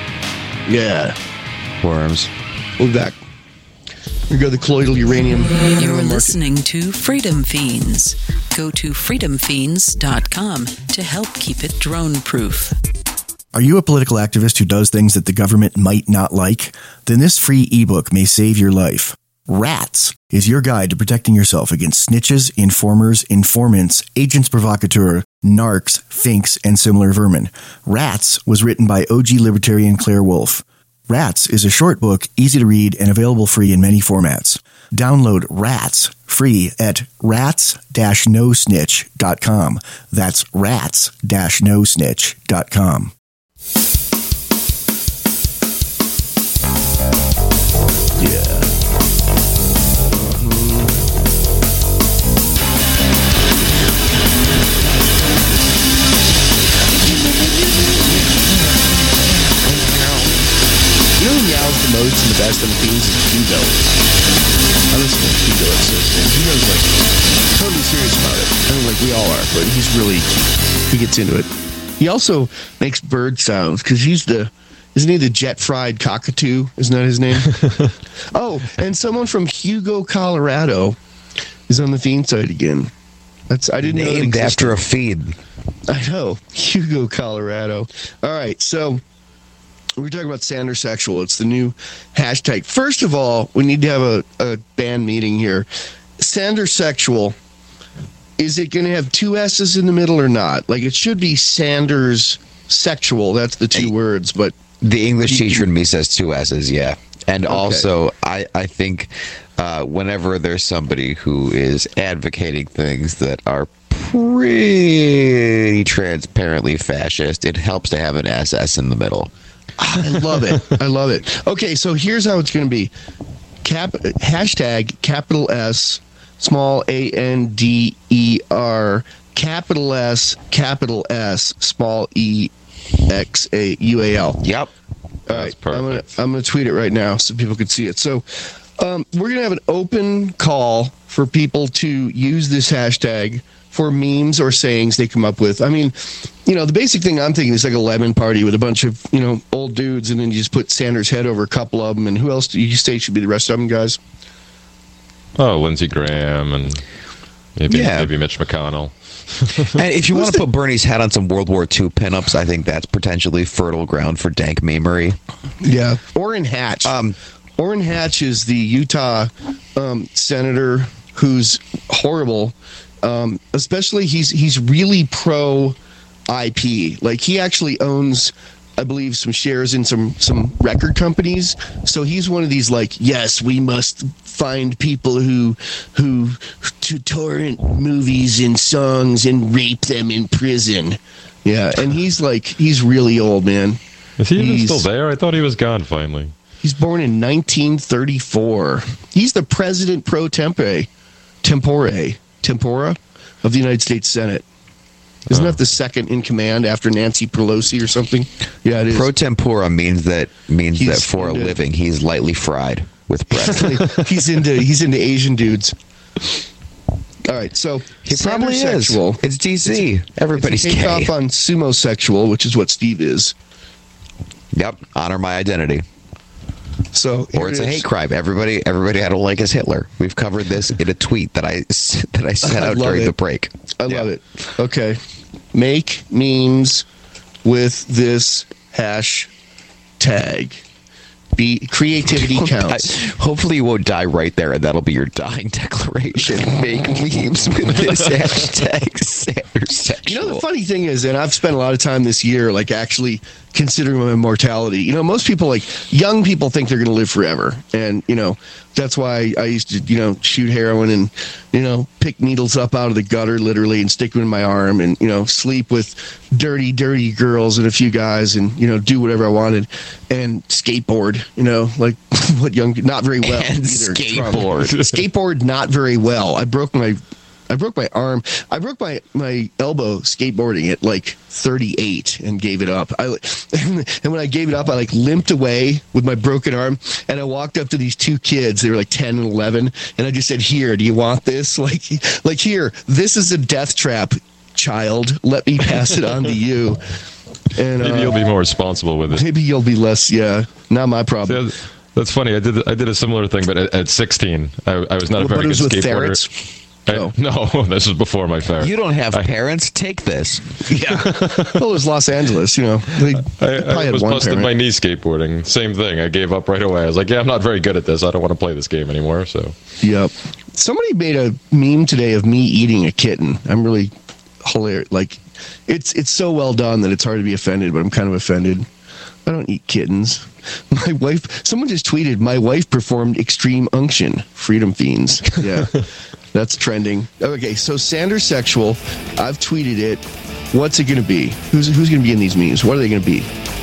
Yeah. Worms. We'll be back. We go to the colloidal uranium. You're market. listening to Freedom Fiends. Go to freedom fiends dot com to help keep it drone proof. Are you a political activist who does things that the government might not like? Then this free ebook may save your life. Rats is your guide to protecting yourself against snitches, informers, informants, agents provocateur, narcs, finks, and similar vermin. Rats was written by O G libertarian Claire Wolfe. Rats is a short book, easy to read, and available free in many formats. Download Rats free at rats dash no snitch dot com. That's rats dash no snitch dot com. Yeah. You know who meows the most and the best on the Fiends is Hugo. I listen to Hugo at six, and Hugo's like totally serious about it. I mean, like we all are, but he's really, he gets into it. He also makes bird sounds because he's the, isn't he the jet fried cockatoo? Isn't that his name? Oh, and someone from Hugo, Colorado is on the Fiend side again. That's I didn't know it Named existed. after a feed. I know. Hugo, Colorado. All right, so we're talking about Sandersexual. It's the new hashtag. First of all, we need to have a, a band meeting here. Sandersexual, is it going to have two S's in the middle or not? Like, it should be Sanders sexual. That's the two words, but the English teacher in me says two S's, yeah. And Okay. also, I, I think uh, whenever there's somebody who is advocating things that are pretty transparently fascist, it helps to have an S S in the middle. I love it. I love it. Okay, so here's how it's going to be. Cap hashtag capital S, small A N D E R, capital S, capital S, small E X A U A L. Yep. All That's right, I'm gonna perfect. I'm gonna tweet it right now so people can see it. So um, we're gonna have an open call for people to use this hashtag for memes or sayings they come up with. I mean, you know, the basic thing I'm thinking is like a lemon party with a bunch of, you know, old dudes, and then you just put Sanders' head over a couple of them. And who else do you say should be the rest of them, guys? Oh, Lindsey Graham and maybe Yeah. maybe Mitch McConnell. And if you want to put Bernie's head on some World War Two pinups, I think that's potentially fertile ground for dank memery. Yeah, Orrin Hatch. Um, Orrin Hatch is the Utah um, senator who's horrible. Um, especially he's he's really pro I P. Like he actually owns, I believe, some shares in some some record companies. So he's one of these like, yes, we must find people who who to torrent movies and songs and rape them in prison. Yeah, and he's like he's really old, man. Is he even He's- still there? I thought he was gone finally. He's born in nineteen thirty-four. He's the president pro tempore, tempore, tempora of the United States Senate. Isn't Oh. that the second in command after Nancy Pelosi or something? Yeah, it is. pro tempura means that means He's that for a into- living he's lightly fried with bread. he's into he's into Asian dudes. All right, so He probably is. sexual. It's D C. Everybody's It's a gay. takeoff on sumo sexual, which is what Steve is. Yep. Honor my identity. So here Or it's it a is. hate crime. Everybody, everybody I don't like is Hitler. We've covered this in a tweet that I that I sent I out love during it. the break. I love it. Okay. Make memes with this hashtag. Be creativity counts. I- hopefully, you won't die right there, and that'll be your dying declaration. Make memes with this hashtag. Sanders sexual. You know, the funny thing is, and I've spent a lot of time this year, like actually considering my mortality. You know, most people, like young people, think they're going to live forever, and you know that's why I used to, you know, shoot heroin and you know pick needles up out of the gutter literally and stick them in my arm, and you know sleep with dirty, dirty girls and a few guys, and you know do whatever I wanted, and skateboard. You know, like what young, not very well. And either. skateboard. skateboard, not very well. I broke my. I broke my arm. I broke my, my elbow skateboarding at like thirty-eight and gave it up. I and when I gave it up, I like limped away with my broken arm, and I walked up to these two kids. They were like ten and eleven, and I just said, "Here, do you want this? Like, like here, this is a death trap, child. Let me pass it on to you." And Maybe uh, you'll be more responsible with it. maybe you'll be less. Yeah, not my problem. See, that's funny. I did I did a similar thing, but at, at sixteen, I, I was not a But very it was good with skateboarder. ferrets. I- No. no, this was before my ferret. You don't have I- parents. Take this. Yeah. Well, it was Los Angeles. You know, they I, probably I had was one busted parent. my knee skateboarding. Same thing. I gave up right away. I was like, yeah, I'm not very good at this. I don't want to play this game anymore. So Yep. Somebody made a meme today of me eating a kitten. I'm really hilarious. Like, it's it's so well done that it's hard to be offended, but I'm kind of offended. I don't eat kittens. My wife, someone just tweeted, my wife performed extreme unction. Freedom fiends. Yeah. That's trending. Okay, so Sanders sexual. I've tweeted it. What's it going to be? Who's who's going to be in these memes? What are they going to be?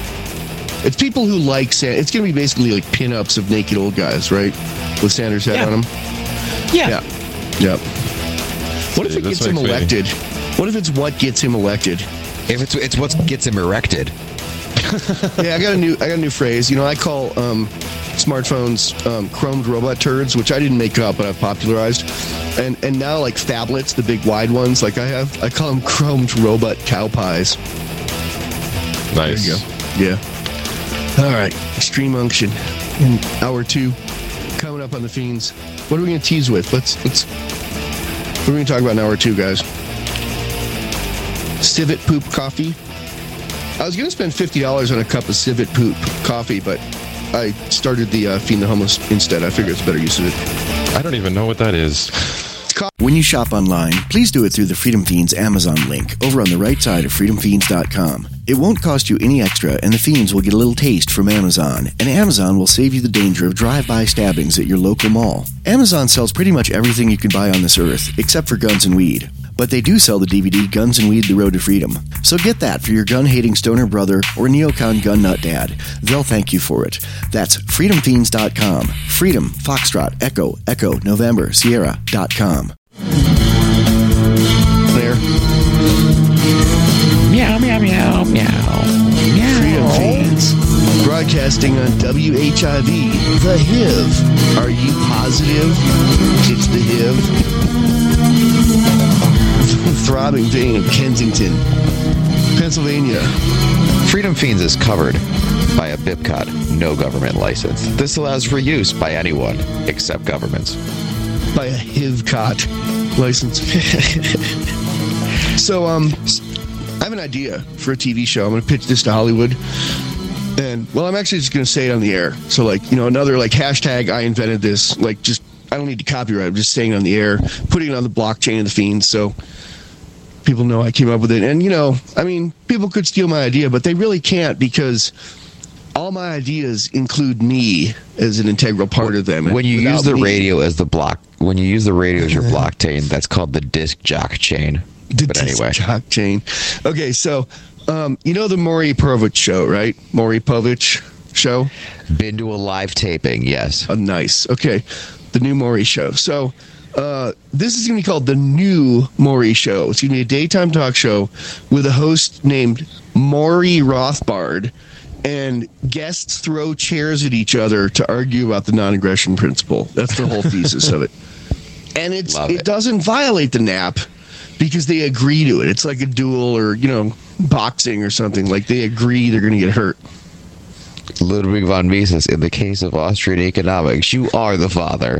It's people who like Sanders. It's going to be basically like pinups of naked old guys, right? With Sanders' head Yeah. on them. Yeah. Yeah. Yep. What if See, it this gets him makes me- elected? What if it's what gets him elected? If it's it's what gets him erected. Yeah, I got a new I got a new phrase. You know, I call um, smartphones um, chromed robot turds, which I didn't make up, but I've popularized. And and now like phablets, the big wide ones, like I have, I call them chromed robot cow pies. nice. There you go. Yeah. All right. Extreme unction in hour two coming up on the Fiends. What are we going to tease with? Let's let's. What are we going to talk about in hour two, guys? Civet poop coffee. I was going to spend fifty dollars on a cup of Civet poop coffee, but I started the uh, Fiend the Homeless instead. I figure it's a better use of it. I don't even know what that is. When you shop online, please do it through the Freedom Fiends Amazon link over on the right side of freedom fiends dot com. It won't cost you any extra, and the Fiends will get a little taste from Amazon, and Amazon will save you the danger of drive-by stabbings at your local mall. Amazon sells pretty much everything you can buy on this earth, except for guns and weed. But they do sell the D V D Guns and Weed, The Road to Freedom. So get that for your gun-hating stoner brother or neocon gun nut dad. They'll thank you for it. That's freedom fiends dot com. Freedom, Foxtrot, Echo, Echo, November, Sierra dot com. There. Meow, meow, meow, meow. Freedom Fiends. Broadcasting on W H I V, The H I V. Are you positive it's the H I V? Throbbing vein of Kensington, Pennsylvania. Freedom Fiends is covered by a B I P C O D, no government license. This allows for use by anyone except governments. By a H I V C O T license. So, um, I have an idea for a T V show. I'm going to pitch this to Hollywood. And, well, I'm actually just going to say it on the air. So, like, you know, another, like, hashtag I invented this. Like, just, I don't need to copyright. I'm just saying it on the air, putting it on the blockchain of the Fiends. So people know I came up with it. And, you know, I mean, people could steal my idea, but they really can't because all my ideas include me as an integral part of them. When you Without use the me, radio as the block, when you use the radio as your blockchain, that's called the disc jock chain. The But anyway, disc jock chain. Okay, so um, you know the Maury Povich show, right? Maury Povich show. been to a live taping, yes. Oh, nice. Okay, the new Maury show. So uh, this is going to be called the new Maury show. It's going to be a daytime talk show with a host named Maury Rothbard, and guests throw chairs at each other to argue about the non-aggression principle. That's the whole thesis of it. And it's Love it, it. doesn't violate the N A P because they agree to it. It's like a duel or, you know, boxing or something. Like they agree they're going to get hurt. Ludwig von Mises, in the case of Austrian economics, you are the father.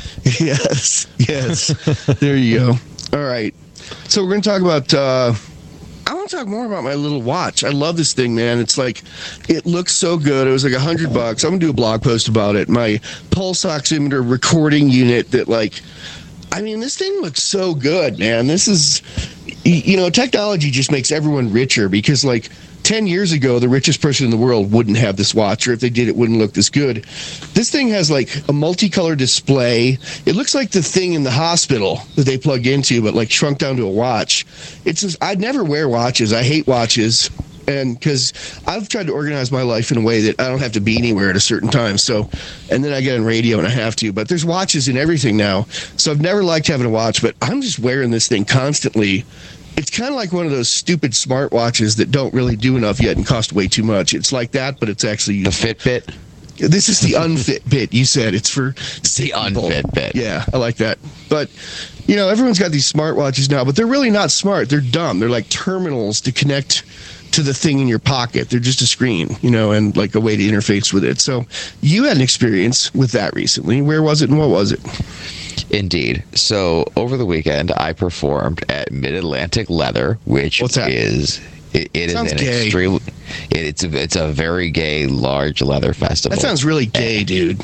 Yes, yes. There you go. All right. So we're going to talk about... Uh, I want to talk more about my little watch. I love this thing, man. It's like, it looks so good. It was like a hundred bucks. I'm gonna do a blog post about it. My pulse oximeter recording unit that, like, I mean, this thing looks so good, man. This is, you know, technology just makes everyone richer because, like, ten years ago, the richest person in the world wouldn't have this watch, or if they did, it wouldn't look this good. This thing has, like, a multicolor display. It looks like the thing in the hospital that they plug into, but, like, shrunk down to a watch. It's just, I'd never wear watches. I hate watches, and because I've tried to organize my life in a way that I don't have to be anywhere at a certain time. So, and then I get on radio and I have to. But there's watches in everything now, so I've never liked having a watch. But I'm just wearing this thing constantly. It's kind of like one of those stupid smartwatches that don't really do enough yet and cost way too much. It's like that, but it's actually... The Fitbit? This is the unfit bit. You said it's for... It's the unfit bit. Yeah, I like that. But, you know, everyone's got these smartwatches now, but they're really not smart. They're dumb. They're like terminals to connect to the thing in your pocket. They're just a screen, you know, and like a way to interface with it. So you had an experience with that recently. Where was it and what was it? Indeed. So over the weekend, I performed at Mid-Atlantic Leather, which What's that? is it, it is Sounds an gay. extreme. It, it's a it's a very gay, large leather festival. That sounds really gay, dude.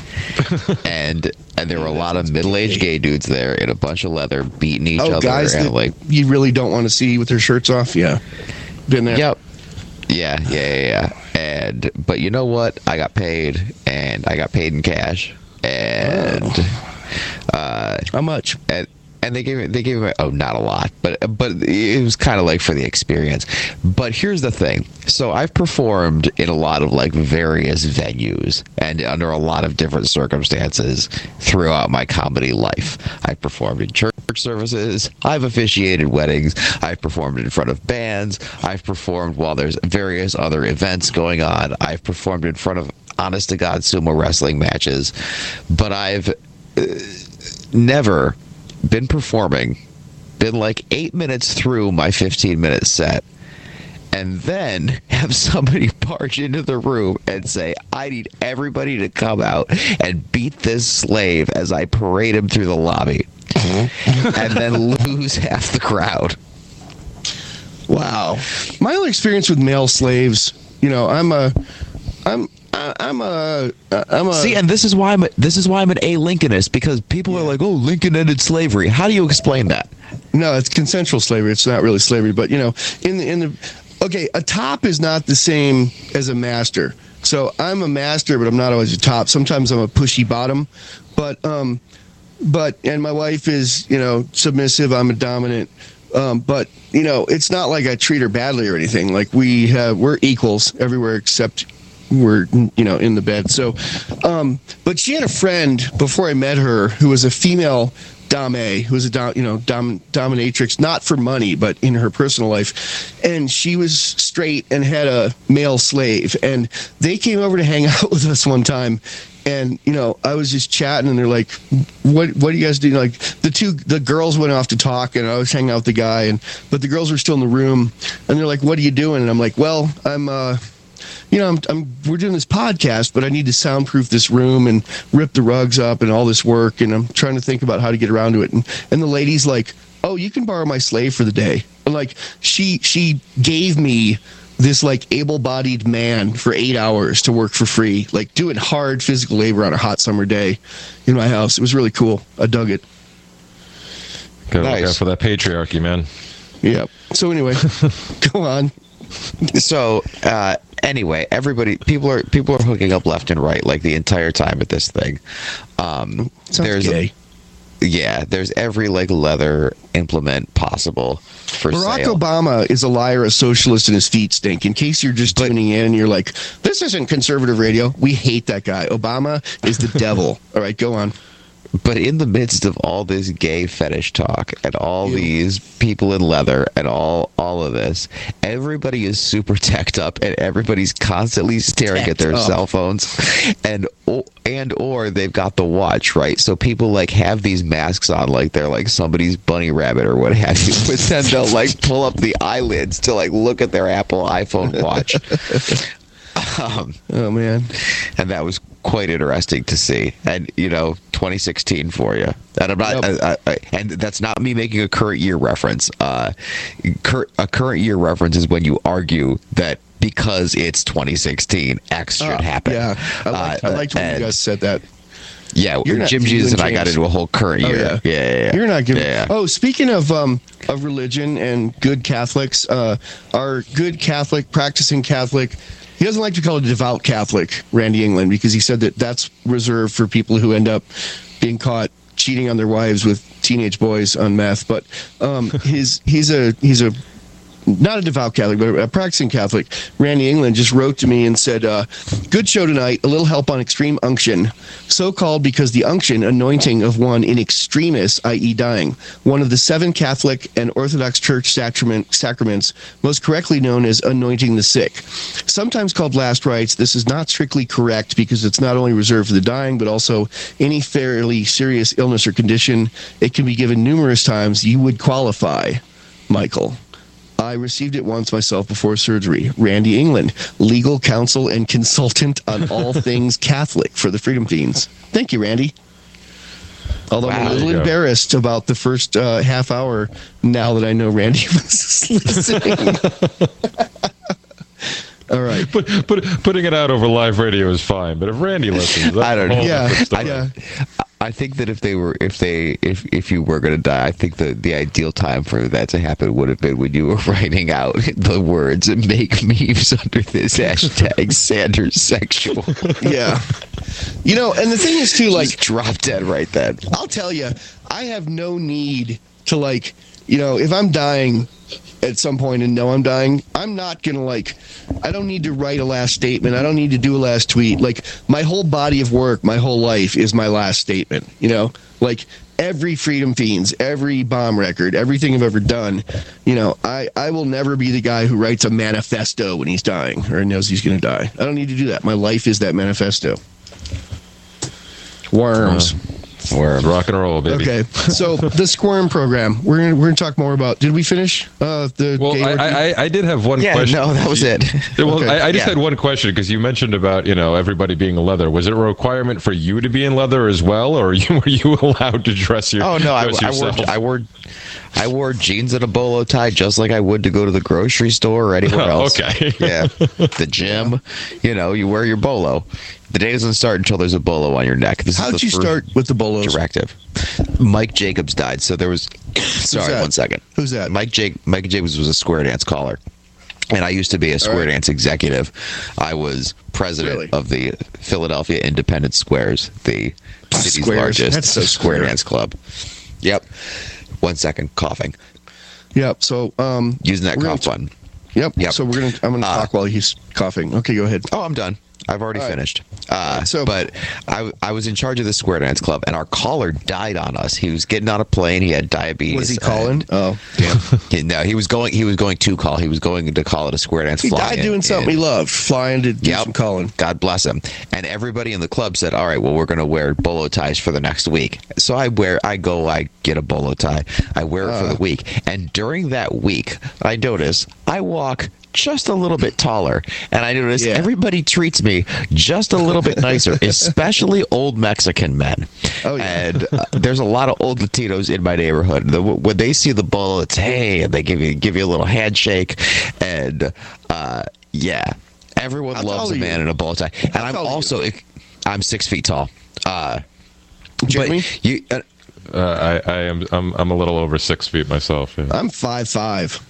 and and there were a lot of middle-aged gay dudes there in a bunch of leather, beating each Oh, other, guys and that like, you really don't want to see with their shirts off? Yeah. Been there. yep, yeah, yeah, yeah, yeah. And but you know what? I got paid, and I got paid in cash, and. Oh. Uh, How much? and and they gave me they gave me oh not a lot, but but it was kind of like for the experience. But here's the thing: so I've performed in a lot of like various venues and under a lot of different circumstances throughout my comedy life. I've performed in church services, I've officiated weddings, I've performed in front of bands, I've performed while there's various other events going on, I've performed in front of honest to God sumo wrestling matches, but I've never been performing, been like eight minutes through my fifteen minute set, and then have somebody barge into the room and say, I need everybody to come out and beat this slave as I parade him through the lobby, and then lose half the crowd. Wow. My only experience with male slaves, you know, I'm a, I'm, I, I'm a, I'm a. See, and this is why I'm a, this is why I'm an A Lincolnist, because people are like, "Oh, Lincoln ended slavery." How do you explain that? No, it's consensual slavery. It's not really slavery, but you know, in the in the okay, a top is not the same as a master. So I'm a master, but I'm not always a top. Sometimes I'm a pushy bottom, but um, but and my wife is, you know, submissive. I'm a dominant. Um, but you know, it's not like I treat her badly or anything. Like we have, we're equals everywhere except we're, you know, in the bed. So, um, but she had a friend before I met her who was a female dame, who was a dom, you know, dom, dominatrix, not for money, but in her personal life. And she was straight and had a male slave. And they came over to hang out with us one time. And, you know, I was just chatting and they're like, what what do you guys do? Like the two, the girls went off to talk and I was hanging out with the guy, and but the girls were still in the room and they're like, what are you doing? And I'm like, well, I'm, uh, you know, I'm, I'm, we're doing this podcast, but I need to soundproof this room and rip the rugs up and all this work. And I'm trying to think about how to get around to it. And, and the lady's like, oh, you can borrow my slave for the day. And like, she, she gave me this like able-bodied man for eight hours to work for free, like doing hard physical labor on a hot summer day in my house. It was really cool. I dug it. Gotta Nice. look out for that patriarchy, man. Yeah. So anyway, go on. So uh, anyway, everybody, people are people are hooking up left and right like the entire time at this thing. Um, Sounds there's gay. yeah, there's every like leather implement possible for Barack sale. Obama is a liar, a socialist, and his feet stink. In case you're just tuning in and you're like, this isn't conservative radio. We hate that guy. Obama is the devil. All right, go on. But in the midst of all this gay fetish talk and all Yeah. these people in leather and all all of this, everybody is super teched up and everybody's constantly staring at their Teched up. cell phones, and o- and or they've got the watch, right? So people like have these masks on like they're like somebody's bunny rabbit or what have you, but then they'll like pull up the eyelids to like look at their Apple iPhone watch. Um, Oh, man. and that was quite interesting to see. And you know, twenty sixteen for you. And I'm not, Yep. I, I, and that's not me making a current year reference. Uh, cur- a current year reference is when you argue that because it's twenty sixteen, X should Uh, happen. Yeah. I liked, Uh, I liked when and- you guys said that. Yeah, You're not- Jim you Jesus and and I got James. into a whole current Oh, year. yeah. yeah, yeah, yeah. You're not giving. Yeah. Oh, speaking of um of religion and good Catholics, uh, our good Catholic, practicing Catholic, he doesn't like to call it a devout Catholic, Randy England, because he said that that's reserved for people who end up being caught cheating on their wives with teenage boys on meth. But um, his he's a he's a not a devout Catholic, but a practicing Catholic. Randy England just wrote to me and said, uh, good show tonight, a little help on extreme unction. So called because the unction, anointing of one in extremis, that is dying, one of the seven Catholic and Orthodox Church sacrament, sacraments, most correctly known as anointing the sick. Sometimes called last rites, this is not strictly correct because it's not only reserved for the dying, but also any fairly serious illness or condition. It can be given numerous times. You would qualify, Michael. I received it once myself before surgery. Randy England, legal counsel and consultant on all things Catholic for the Freedom Fiends. Thank you, Randy. Although Wow, I'm a there little you go. embarrassed about the first uh, half hour now that I know Randy was listening. All right. Put, put, putting it out over live radio is fine, but if Randy listens, that's I don't a whole know. Yeah, different story. yeah. I think that if they were, if they, if if you were going to die, I think the the ideal time for that to happen would have been when you were writing out the words and make memes under this hashtag Sanders sexual. Yeah. You know, and the thing is, too, like, Just drop dead right then. I'll tell you, I have no need to, like, you know, if I'm dying at some point and know I'm dying, I'm not going to, like, I don't need to write a last statement. I don't need to do a last tweet. Like, my whole body of work, my whole life is my last statement, you know? Like, every Freedom Fiends, every bomb record, everything I've ever done, you know, I, I will never be the guy who writes a manifesto when he's dying or knows he's going to die. I don't need to do that. My life is that manifesto. Worms. Uh, Worms. Rock and roll, baby. Okay, so the Squirm program. We're gonna we're gonna talk more about. Did we finish uh, the? Well, gay I, orgy? I, I did have one Yeah, question. no, that was it. Well, Okay. I, I just Yeah. had one question because you mentioned about you know everybody being in leather. Was it a requirement for you to be in leather as well, or you, were you allowed to dress your? Oh no, I, dress I wore yourself? I wore I wore jeans and a bolo tie just like I would to go to the grocery store or anywhere Oh, else. okay. Yeah, the gym. You know, you wear your bolo. The day doesn't start until there's a bolo on your neck. This How'd is the you first start with the bolos? directive. Mike Jacobs died, so there was. Sorry, that? one second. Who's that? Mike Jake. Mike Jacobs was a square dance caller. And I used to be a square right. dance executive. I was president Really? of the Philadelphia Independent Squares, the city's Squares. largest That's so square square. dance club. Yep. One second, coughing. Yep. So um, Using that we're cough gonna t- button. Yep. Yep. So we're gonna. I'm gonna Uh, talk while he's coughing. Okay, go ahead. Oh, I'm done. I've already All right. finished. Uh, So- but I, I was in charge of the square dance club, and our caller died on us. He was getting on a plane. He had diabetes. Was he calling? and- Oh, damn. He- no, he was going. He was going to call. He was going to call it a square dance. He flying died doing in- something in- he loved, flying to do Yep. some calling. God bless him. And everybody in the club said, "All right, well, we're going to wear bolo ties for the next week." So I wear, I go, I get a bolo tie. I wear it for Uh. the week. And during that week, I notice I walk just a little bit taller, and I notice Yeah. everybody treats me just a little bit nicer, especially old Mexican men. Oh, yeah. And uh, there's a lot of old Latinos in my neighborhood. The, when they see the bolo, it's hey, and they give you give you a little handshake, and uh, yeah, everyone How loves tall a are you? man in a bolo tie. And How I'm tall are you? also I'm six feet tall. Uh, Jeremy? but you. Uh, Uh, I, I am. I'm. I'm a little over six feet myself. Yeah. I'm five five.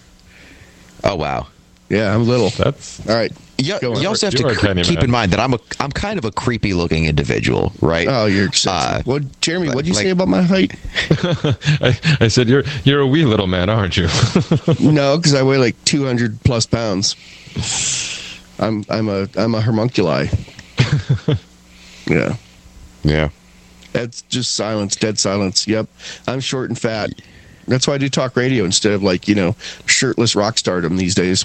oh wow. Yeah, I'm little. That's. All right. You, Go on. you also have You to are a cre- tiny keep man. in mind that I'm a I'm kind of a creepy looking individual, right? Oh, you're sexy. Uh, what, Jeremy? What did you like- say about my height? I, I said you're you're a wee little man, aren't you? No, because I weigh like two hundred plus pounds. I'm I'm a I'm a homunculi. Yeah, Yeah. that's just silence, dead silence. Yep, I'm short and fat. That's why I do talk radio instead of like you know shirtless rock stardom these days.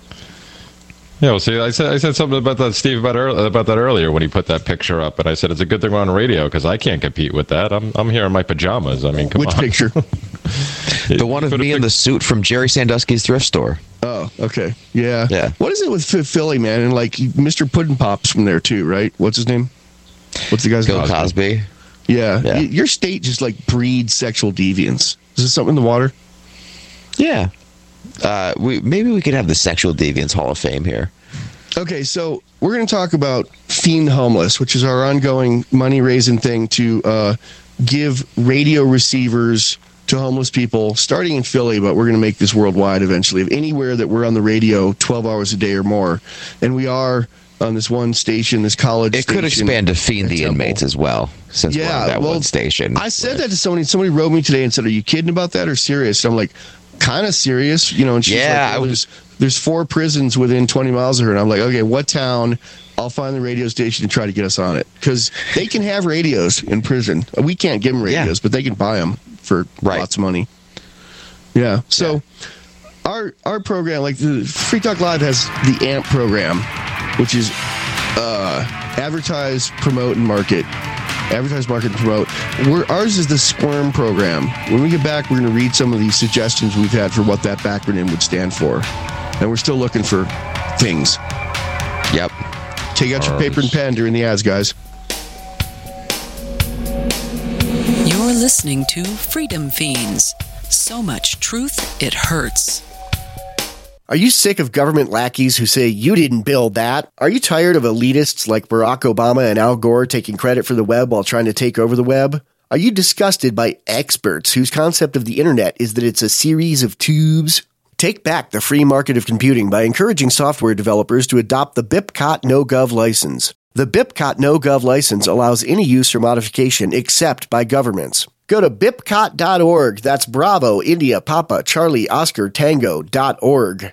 Yeah, well, see, I said I said something about that, Steve, about ear- about that earlier when he put that picture up, and I said it's a good thing we're on radio because I can't compete with that. I'm I'm here in my pajamas. I mean, come Which on. picture? The one of Put a me in pic- the suit from Jerry Sandusky's thrift store. Oh, okay. Yeah. Yeah. What is it with Ph- Philly, man? And like Mister Puddin' Pop's from there too, right? What's his name? What's the guy's Bill name? Cosby. Yeah. Yeah. Y- Your state just like breeds sexual deviance. Is this something in the water? Yeah. Uh, we maybe we could have the Sexual Deviance Hall of Fame here. Okay, so we're going to talk about Fiend Homeless, which is our ongoing money raising thing to uh, give radio receivers to homeless people, starting in Philly, but we're going to make this worldwide eventually. Of anywhere that we're on the radio twelve hours a day or more, and we are on this one station, this college. It could station expand to Fiend at the Temple. inmates as well, since we're Yeah, on that well, one station. I said that to somebody. Somebody wrote me today and said, "Are you kidding about that or serious?" And I'm like, "Kind of serious," you know. And she's Yeah, like, I well, was- there's there's four prisons within twenty miles of her, and I'm like, "Okay, what town?" I'll find the radio station and try to get us on it because they can have radios in prison. We can't give them Yeah. radios, but they can buy them for Right. lots of money. Yeah. So our our program, like the Free Talk Live, has the A M P program, which is uh, advertise, promote, and market. Advertise, market, and promote. We're, ours is the Squirm program. When we get back, we're going to read some of these suggestions we've had for what that acronym would stand for. And we're still looking for things. Yep. Take out your paper and pen during the ads, guys. You're listening to Freedom Fiends. So much truth, it hurts. Are you sick of government lackeys who say you didn't build that? Are you tired of elitists like Barack Obama and Al Gore taking credit for the web while trying to take over the web? Are you disgusted by experts whose concept of the internet is that it's a series of tubes? Take back the free market of computing by encouraging software developers to adopt the BIPCOT NoGov license. The BIPCOT NoGov license allows any use or modification except by governments. Go to bipcot dot org. That's Bravo, India, Papa, Charlie, Oscar, Tango dot org.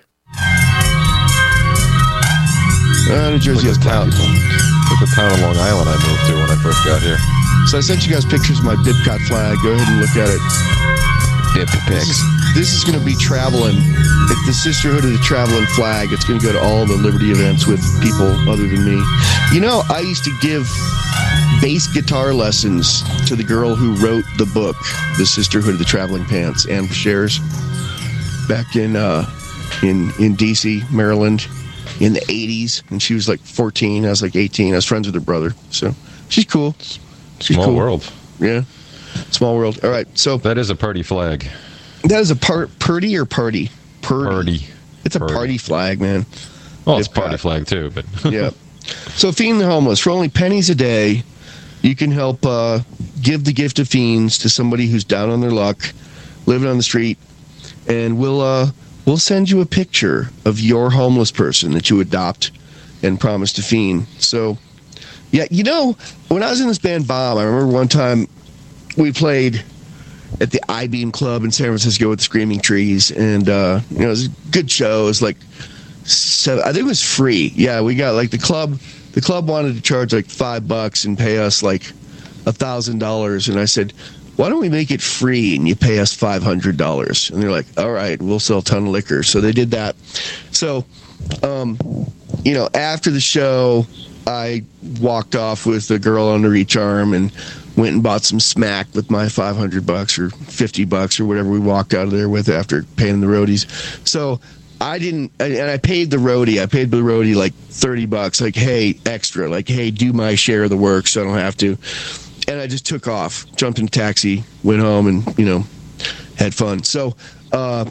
Uh, New Jersey has town. Like the town of Long Island I moved to when I first got here. So I sent you guys pictures of my BIPCOT flag. Go ahead and look at it. Bip This pics. is, this is going to be traveling. It's the Sisterhood of the Traveling Flag. It's going to go to all the Liberty events with people other than me. You know, I used to give bass guitar lessons to the girl who wrote the book, The Sisterhood of the Traveling Pants, Ann Shares, back in uh, in in D C, Maryland, in the eighties, and she was like fourteen. I was like eighteen. I was friends with her brother, so she's cool. She's Small cool. world. Yeah, small world. All right, so That is a party flag. that is a part purdy or party purdy. Party. It's a Purdy. party flag, man. Well, it's If party Pat- flag too, but Yeah. So feeding the homeless for only pennies a day, you can help uh, give the gift of fiends to somebody who's down on their luck, living on the street, and we'll uh, we'll send you a picture of your homeless person that you adopt and promise to fiend. So, yeah, you know, when I was in this band Bomb, I remember one time we played at the I-Beam Club in San Francisco with the Screaming Trees, and uh, you know, it was a good show. It was like, seven, I think it was free. Yeah, we got like the club. The club wanted to charge like five bucks and pay us like a thousand dollars, and I said, "Why don't we make it free and you pay us five hundred dollars?" And they're like, "All right, we'll sell a ton of liquor." So they did that. So, um, you know, after the show, I walked off with a girl under each arm and went and bought some smack with my five hundred bucks or fifty bucks or whatever we walked out of there with after paying the roadies. So I didn't, and I paid the roadie. I paid the roadie like thirty bucks, like, hey, extra, like, hey, do my share of the work so I don't have to. And I just took off, jumped in a taxi, went home, and, you know, had fun. So, uh,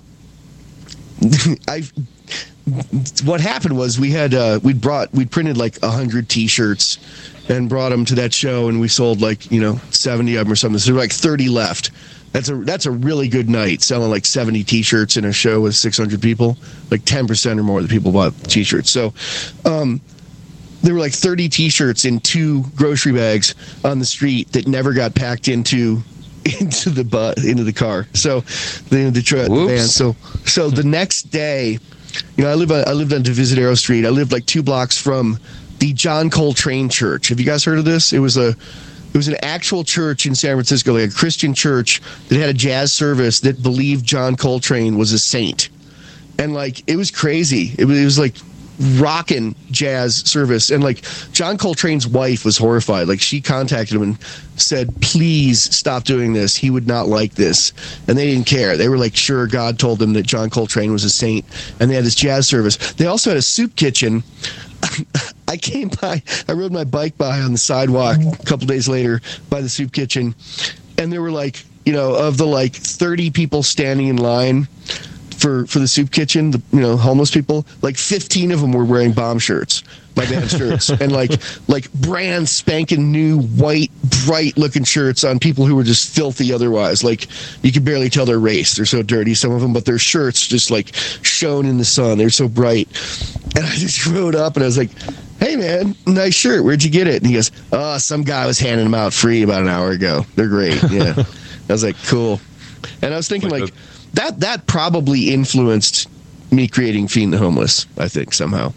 I, what happened was we had, uh, we'd brought, we'd printed like a hundred t-shirts and brought them to that show, and we sold like, you know, seventy of them or something. So there were like thirty left. That's a that's a really good night, selling like seventy T-shirts in a show with six hundred people. Like ten percent or more of the people bought T-shirts. So um, there were like thirty T-shirts in two grocery bags on the street that never got packed into into the bu- into the car. So the the, tra- the van. So so the next day, you know, I live on, I lived on Divisadero Street. I lived like two blocks from the John Coltrane Church. Have you guys heard of this? It was a It was an actual church in San Francisco, like a Christian church that had a jazz service that believed John Coltrane was a saint. And, like, it was crazy. It was, it was like, rockin' jazz service. And, like, John Coltrane's wife was horrified. Like, she contacted him and said, please stop doing this. He would not like this. And they didn't care. They were like, sure, God told them that John Coltrane was a saint. And they had this jazz service. They also had a soup kitchen. I came by, I rode my bike by on the sidewalk a couple days later by the soup kitchen, and there were like, you know, of the like thirty people standing in line for, for the soup kitchen, the, you know, homeless people, like fifteen of them were wearing Bomb shirts, my band shirts, and like like brand spanking new white, bright looking shirts on people who were just filthy otherwise. Like you could barely tell their race. They're so dirty, some of them, but their shirts just like shone in the sun. They're so bright. And I just rode up and I was like, hey man, nice shirt. Where'd you get it? And he goes, oh, some guy was handing them out free about an hour ago. They're great. Yeah. I was like, cool. And I was thinking like, like that, that probably influenced me creating Fiend the Homeless, I think, somehow.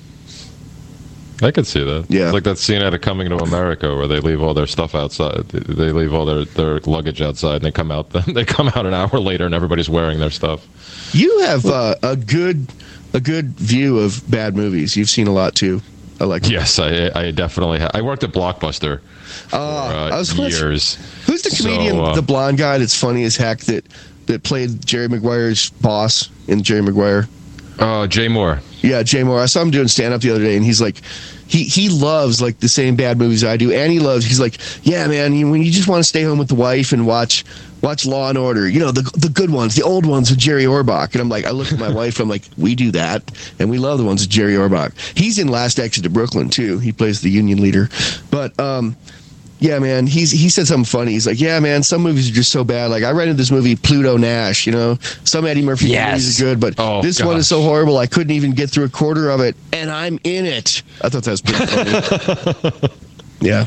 I could see that. Yeah. It's like that scene out of Coming to America where they leave all their stuff outside. They leave all their, their luggage outside, and they come out. They come out an hour later, and everybody's wearing their stuff. You have uh, a good, a good view of bad movies. You've seen a lot too. I like. Yes, I, I definitely. Ha- I worked at Blockbuster for uh, I was years. Who's the comedian, so, uh, the blonde guy that's funny as heck that that played Jerry Maguire's boss in Jerry Maguire? Uh, Jay Moore. Yeah, Jay Moore. I saw him doing stand up the other day, and he's like, he he loves like the same bad movies I do, and he loves. He's like, yeah, man, you, when you just want to stay home with the wife and watch watch Law and Order, you know, the the good ones, the old ones with Jerry Orbach. And I'm like, I look at my wife, I'm like, we do that, and we love the ones with Jerry Orbach. He's in Last Exit to Brooklyn too. He plays the union leader, but um. Yeah, man, he's he said something funny. He's like, yeah, man, some movies are just so bad. Like, I rented this movie, Pluto Nash, you know? Some Eddie Murphy Yes. movies are good, but Oh, this gosh. one is so horrible, I couldn't even get through a quarter of it, and I'm in it. I thought that was pretty funny. Yeah.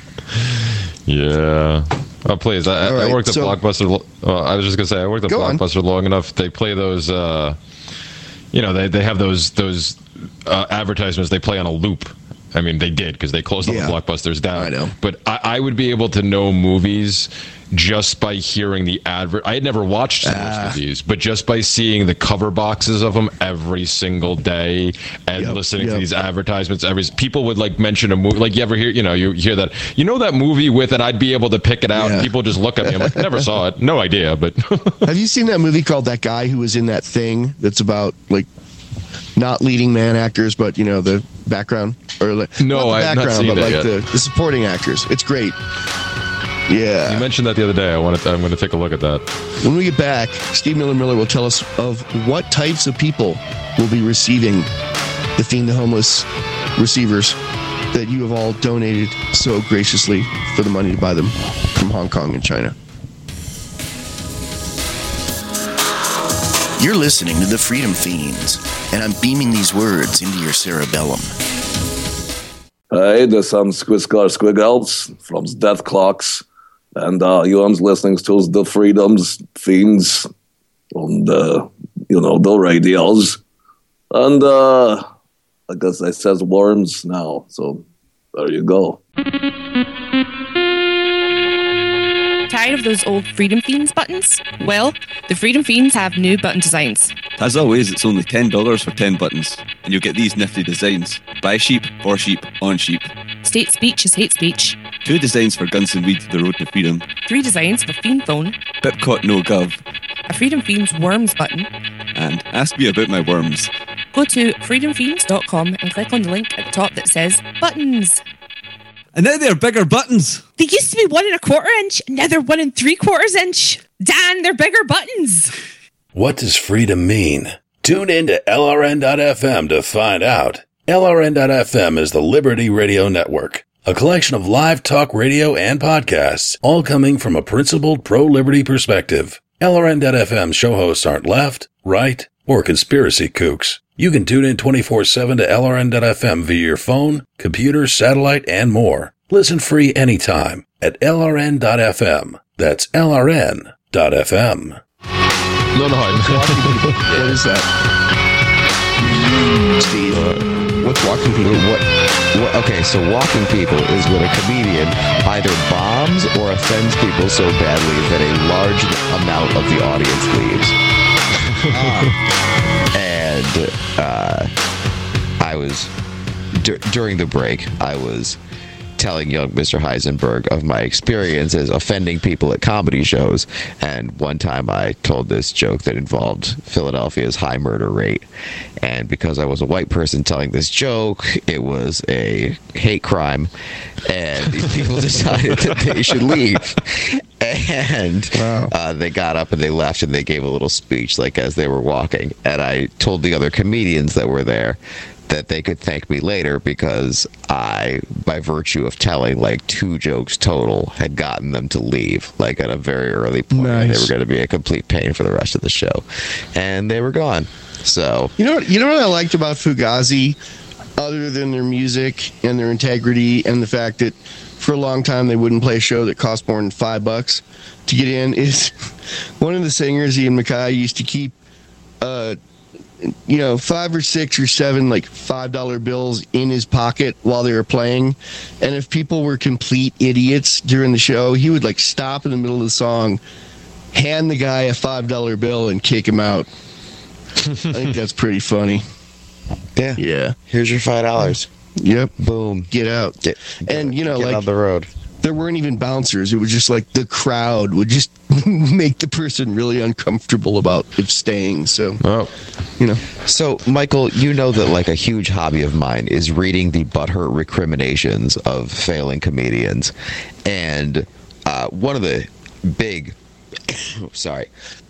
Yeah. Oh, please. I, All right, I worked at so- Blockbuster. lo- Uh, I was just going to say, I worked at Go on. Blockbuster long enough. They play those, uh, you know, they, they have those, those uh, advertisements they play on a loop. I mean, they did because they closed all Yeah. the blockbusters down. I know. But I, I would be able to know movies just by hearing the advert. I had never watched most Ah. of these, but just by seeing the cover boxes of them every single day and Yep, listening yep. to these advertisements, every people would like mention a movie. Like you ever hear, you know, you hear that, you know, that movie with, and I'd be able to pick it out. Yeah. And people just look at me. I'm like, never saw it, no idea. But Have you seen that movie called That Guy Who Was in That Thing? That's about like not leading man actors, but you know the background or like No, not the I have not background, seen but it like yet. the, the supporting actors. It's great. Yeah. you mentioned that the other day. I want to. I'm going to take a look at that. When we get back, Steve Miller Miller will tell us of what types of people will be receiving the Feed the Homeless receivers that you have all donated so graciously for the money to buy them from Hong Kong and China. You're listening to the Freedom Fiends, and I'm beaming these words into your cerebellum. Hey, there's some Squiscar Squiggles from Death Clocks, and uh, you are listening to the Freedom's Fiends on the, you know, the radios. And uh, I guess it says worms now, so there you go. Tired of those old Freedom Fiends buttons? Well, the Freedom Fiends have new button designs. As always, it's only ten dollars for ten buttons, and you'll get these nifty designs. Buy sheep, for sheep, on sheep. State speech is hate speech. Two designs for Guns and Weed, the road to freedom. Three designs for Fiend Phone. Pipcot no gov. A Freedom Fiends worms button. And ask me about my worms. Go to freedom fiends dot com and click on the link at the top that says buttons. And now they're bigger buttons. They used to be one and a quarter inch, and now they're one and three quarters inch. Dan, they're bigger buttons. What does freedom mean? Tune in to L R N dot F M to find out. L R N dot F M is the Liberty Radio Network, a collection of live talk radio and podcasts, all coming from a principled pro-liberty perspective. L R N dot F M show hosts aren't left, right, or conspiracy kooks. You can tune in twenty-four seven to L R N dot F M via your phone, computer, satellite, and more. Listen free anytime at L R N dot F M. That's L R N dot F M. No, no, I, What is that? Steve, what's walking people? What, what? Okay, so walking people is when a comedian either bombs or offends people so badly that a large amount of the audience leaves. And uh, I was dur- during the break, I was telling young Mister Heisenberg of my experiences offending people at comedy shows. And one time I told this joke that involved Philadelphia's high murder rate. And because I was a white person telling this joke, it was a hate crime. And these people decided that they should leave. And Wow. uh, they got up and they left and they gave a little speech like as they were walking. And I told the other comedians that were there that they could thank me later because I, by virtue of telling like two jokes total, had gotten them to leave like at a very early point. Nice. They were going to be a complete pain for the rest of the show. And they were gone. So You know what? You know what I liked about Fugazi, other than their music and their integrity and the fact that for a long time they wouldn't play a show that cost more than five bucks to get in, is one of the singers, Ian Mackay, used to keep, uh, you know, five or six or seven like five dollar bills in his pocket while they were playing, and if people were complete idiots during the show, he would like stop in the middle of the song, hand the guy a five dollar bill, and kick him out. I think that's pretty funny. yeah, Yeah. here's your five dollars. Yep. Boom. Get out. Get, And, you know, get like- on the road. There weren't even bouncers. It was just like the crowd would just make the person really uncomfortable about it staying. So, oh, you know. So, Michael, you know that like a huge hobby of mine is reading the butthurt recriminations of failing comedians. And uh, one of the big, sorry,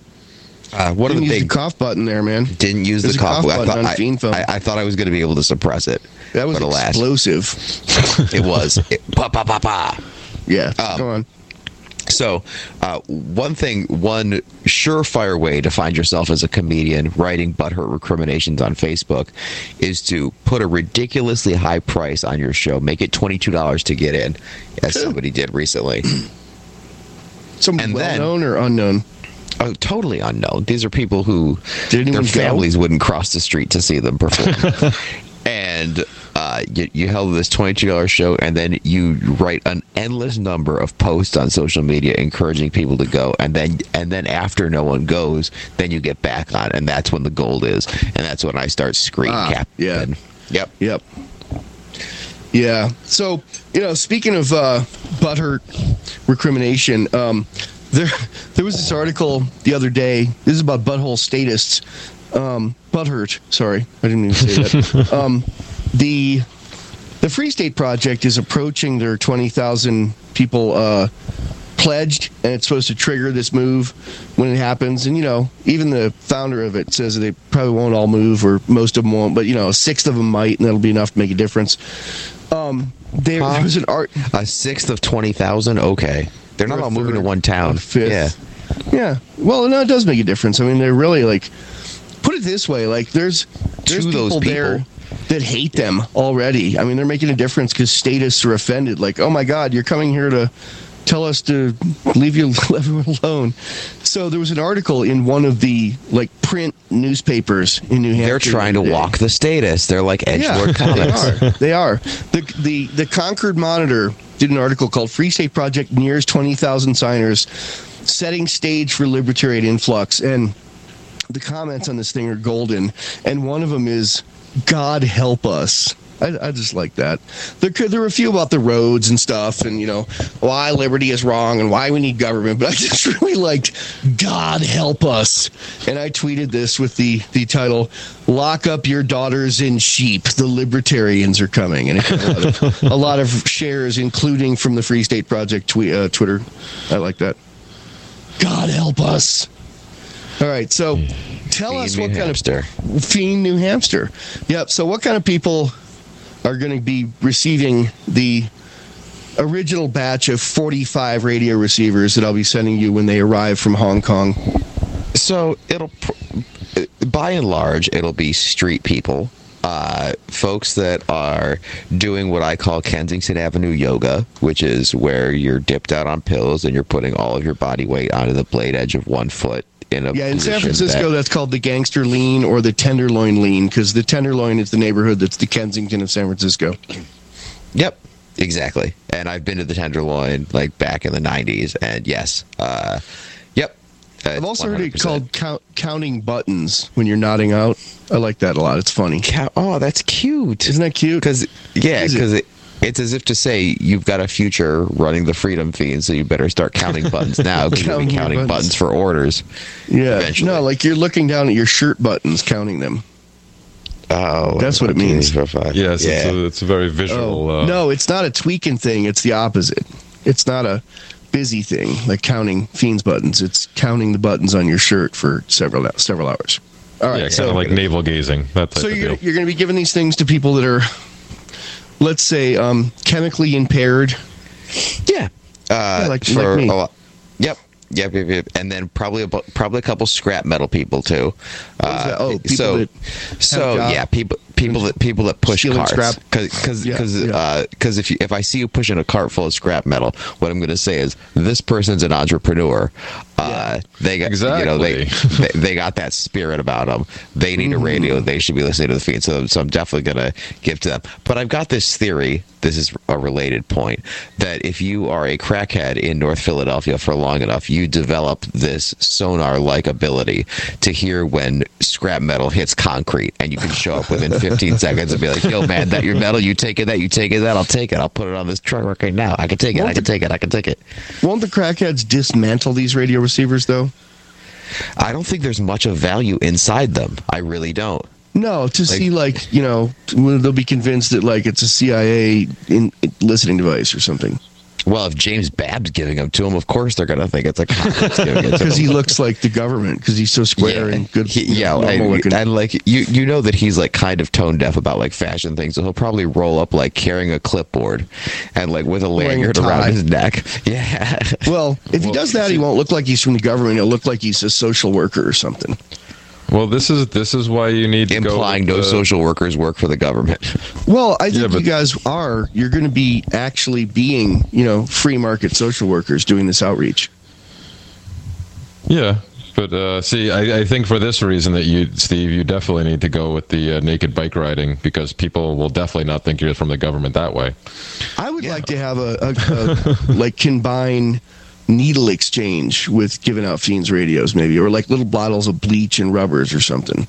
uh, one Didn't of the use big the cough button there, man. didn't use There's the a cough. cough I button thought on I, Fiend Phone. I, I thought I was going to be able to suppress it. That was but alas, explosive. it was it, pa pa pa pa. Yeah. Um, Go on. So, uh, one thing, one surefire way to find yourself as a comedian writing butthurt recriminations on Facebook is to put a ridiculously high price on your show. Make it twenty-two dollars to get in, as somebody did recently. Some and well then- known or unknown? Oh, totally unknown. These are people who Did anyone their go? families wouldn't cross the street to see them perform. And uh, Uh, you, you held this twenty-two dollars show, and then you write an endless number of posts on social media encouraging people to go, and then and then after no one goes, then you get back on, and that's when the gold is, and that's when I start screen Ah, cap. yeah. Yep. Yep. Yeah. So, you know, speaking of uh, butthurt recrimination, um, there there was this article the other day. This is about butthole statists. Um, butthurt. Sorry, I didn't even say that. um, the the Free State Project is approaching their twenty thousand people uh, pledged, and it's supposed to trigger this move when it happens. And, you know, even the founder of it says they probably won't all move, or most of them won't, but, you know, a sixth of them might, and that'll be enough to make a difference. Um, there, Huh? there was an art... A sixth of twenty thousand? Okay. They're not Or a all moving to third, one town. a fifth. Yeah. Yeah. Well, no, it does make a difference. I mean, they're really, like... Put it this way, like, there's, there's To people, those people. there that hate them already. I mean, they're making a difference because statists are offended. Like, oh, my God, you're coming here to tell us to leave you everyone alone. So there was an article in one of the, like, print newspapers in New Hampshire. They're trying to today. walk the statists. They're like edgelord comics. They are. They are. The, the, the Concord Monitor did an article called Free State Project Nears twenty thousand Signers, Setting Stage for Libertarian Influx. And the comments on this thing are golden. And one of them is, God help us. I, I just like that. There could there were a few about the roads and stuff, and you know why liberty is wrong and why we need government. But I just really liked God help us, and I tweeted this with the the title "Lock up your daughters in sheep. The libertarians are coming," and it got a lot of, a lot of shares, including from the Free State Project tweet, uh, Twitter. I like that. God help us. All right, so tell Fiend us New what kind Hampster. of Fiend New Hampster. Yep. So what kind of people are going to be receiving the original batch of forty-five radio receivers that I'll be sending you when they arrive from Hong Kong? So it'll, by and large, it'll be street people, uh, folks that are doing what I call Kensington Avenue yoga, which is where you're dipped out on pills and you're putting all of your body weight onto the blade edge of one foot. In a Yeah, in San position Francisco, that- that's called the gangster lean or the tenderloin lean, because the tenderloin is the neighborhood that's the Kensington of San Francisco. Yep, exactly. And I've been to the Tenderloin like back in the nineties, and yes, uh, yep. Uh, I've also one hundred heard it percent. called count, counting buttons when you're nodding out. I like that a lot. It's funny. Count- oh, that's cute. Isn't that cute? Because yeah, Is it? because it, it's as if to say you've got a future running the Freedom Fiend, so you better start counting buttons now because you'll be Counting your counting buttons. buttons for orders. Yeah, eventually. no, like you're looking down at your shirt buttons, counting them. Oh, That's what it one, two, means. three, four, five. Yes, yeah. it's, a, it's a very visual. Oh, uh, no, it's not a tweaking thing. It's the opposite. It's not a busy thing like counting Fiend's buttons. It's counting the buttons on your shirt for several several hours. All right, yeah, kind so of like navel gazing. That type so of you're deal. you're going to be giving these things to people that are, let's say, um, chemically impaired. Yeah, uh, Yeah, like- for like me. a lot. Yep. Yep, yep, yep, and then probably a, bu- probably a couple scrap metal people too. Uh, that? Oh, people so that so job- yeah, people people that people that push Stealing carts scrap. because Yeah, because yeah. because if you, if I see you pushing a cart full of scrap metal, what I'm going to say is this person's an entrepreneur. Uh, they got you know they, they they got that spirit about them. They need a radio. They should be listening to the feed. So so I'm definitely going to give to them. But I've got this theory. This is a related point that if you are a crackhead in North Philadelphia for long enough, you develop this sonar-like ability to hear when scrap metal hits concrete, and you can show up within fifteen seconds and be like, "Yo, man, that your metal? You taking that? You taking that? I'll take it. I'll put it on this truck right now. I can take it. I can take it. I can take it." Won't the crackheads dismantle these radio receivers, though? I don't think there's much of value inside them. I really don't. No, to Like- see like you know, they'll be convinced that like it's a C I A in, listening device or something. Well, if James Babb's giving them to him, of course they're going to think it's a cop that's giving it to Because him. he looks like the government. Because he's so square and good. He, yeah, normal and, looking. and like you, you know that he's like kind of tone deaf about like fashion things, so he'll probably roll up like carrying a clipboard and like with a Wearing a lanyard tie. around his neck. Yeah. Well, if he does that, he won't look like he's from the government. He'll look like he's a social worker or something. Well, this is this is why you need to Implying go no with the- social workers work for the government. Well, I think Yeah, but- you guys are. You're going to be actually being, you know, free market social workers doing this outreach. Yeah, But uh, see, I, I think for this reason that you, Steve, you definitely need to go with the uh, naked bike riding, because people will definitely not think you're from the government that way. I would yeah. like to have a, a, a like combine needle exchange with giving out Fiends radios, maybe, or like little bottles of bleach and rubbers or something.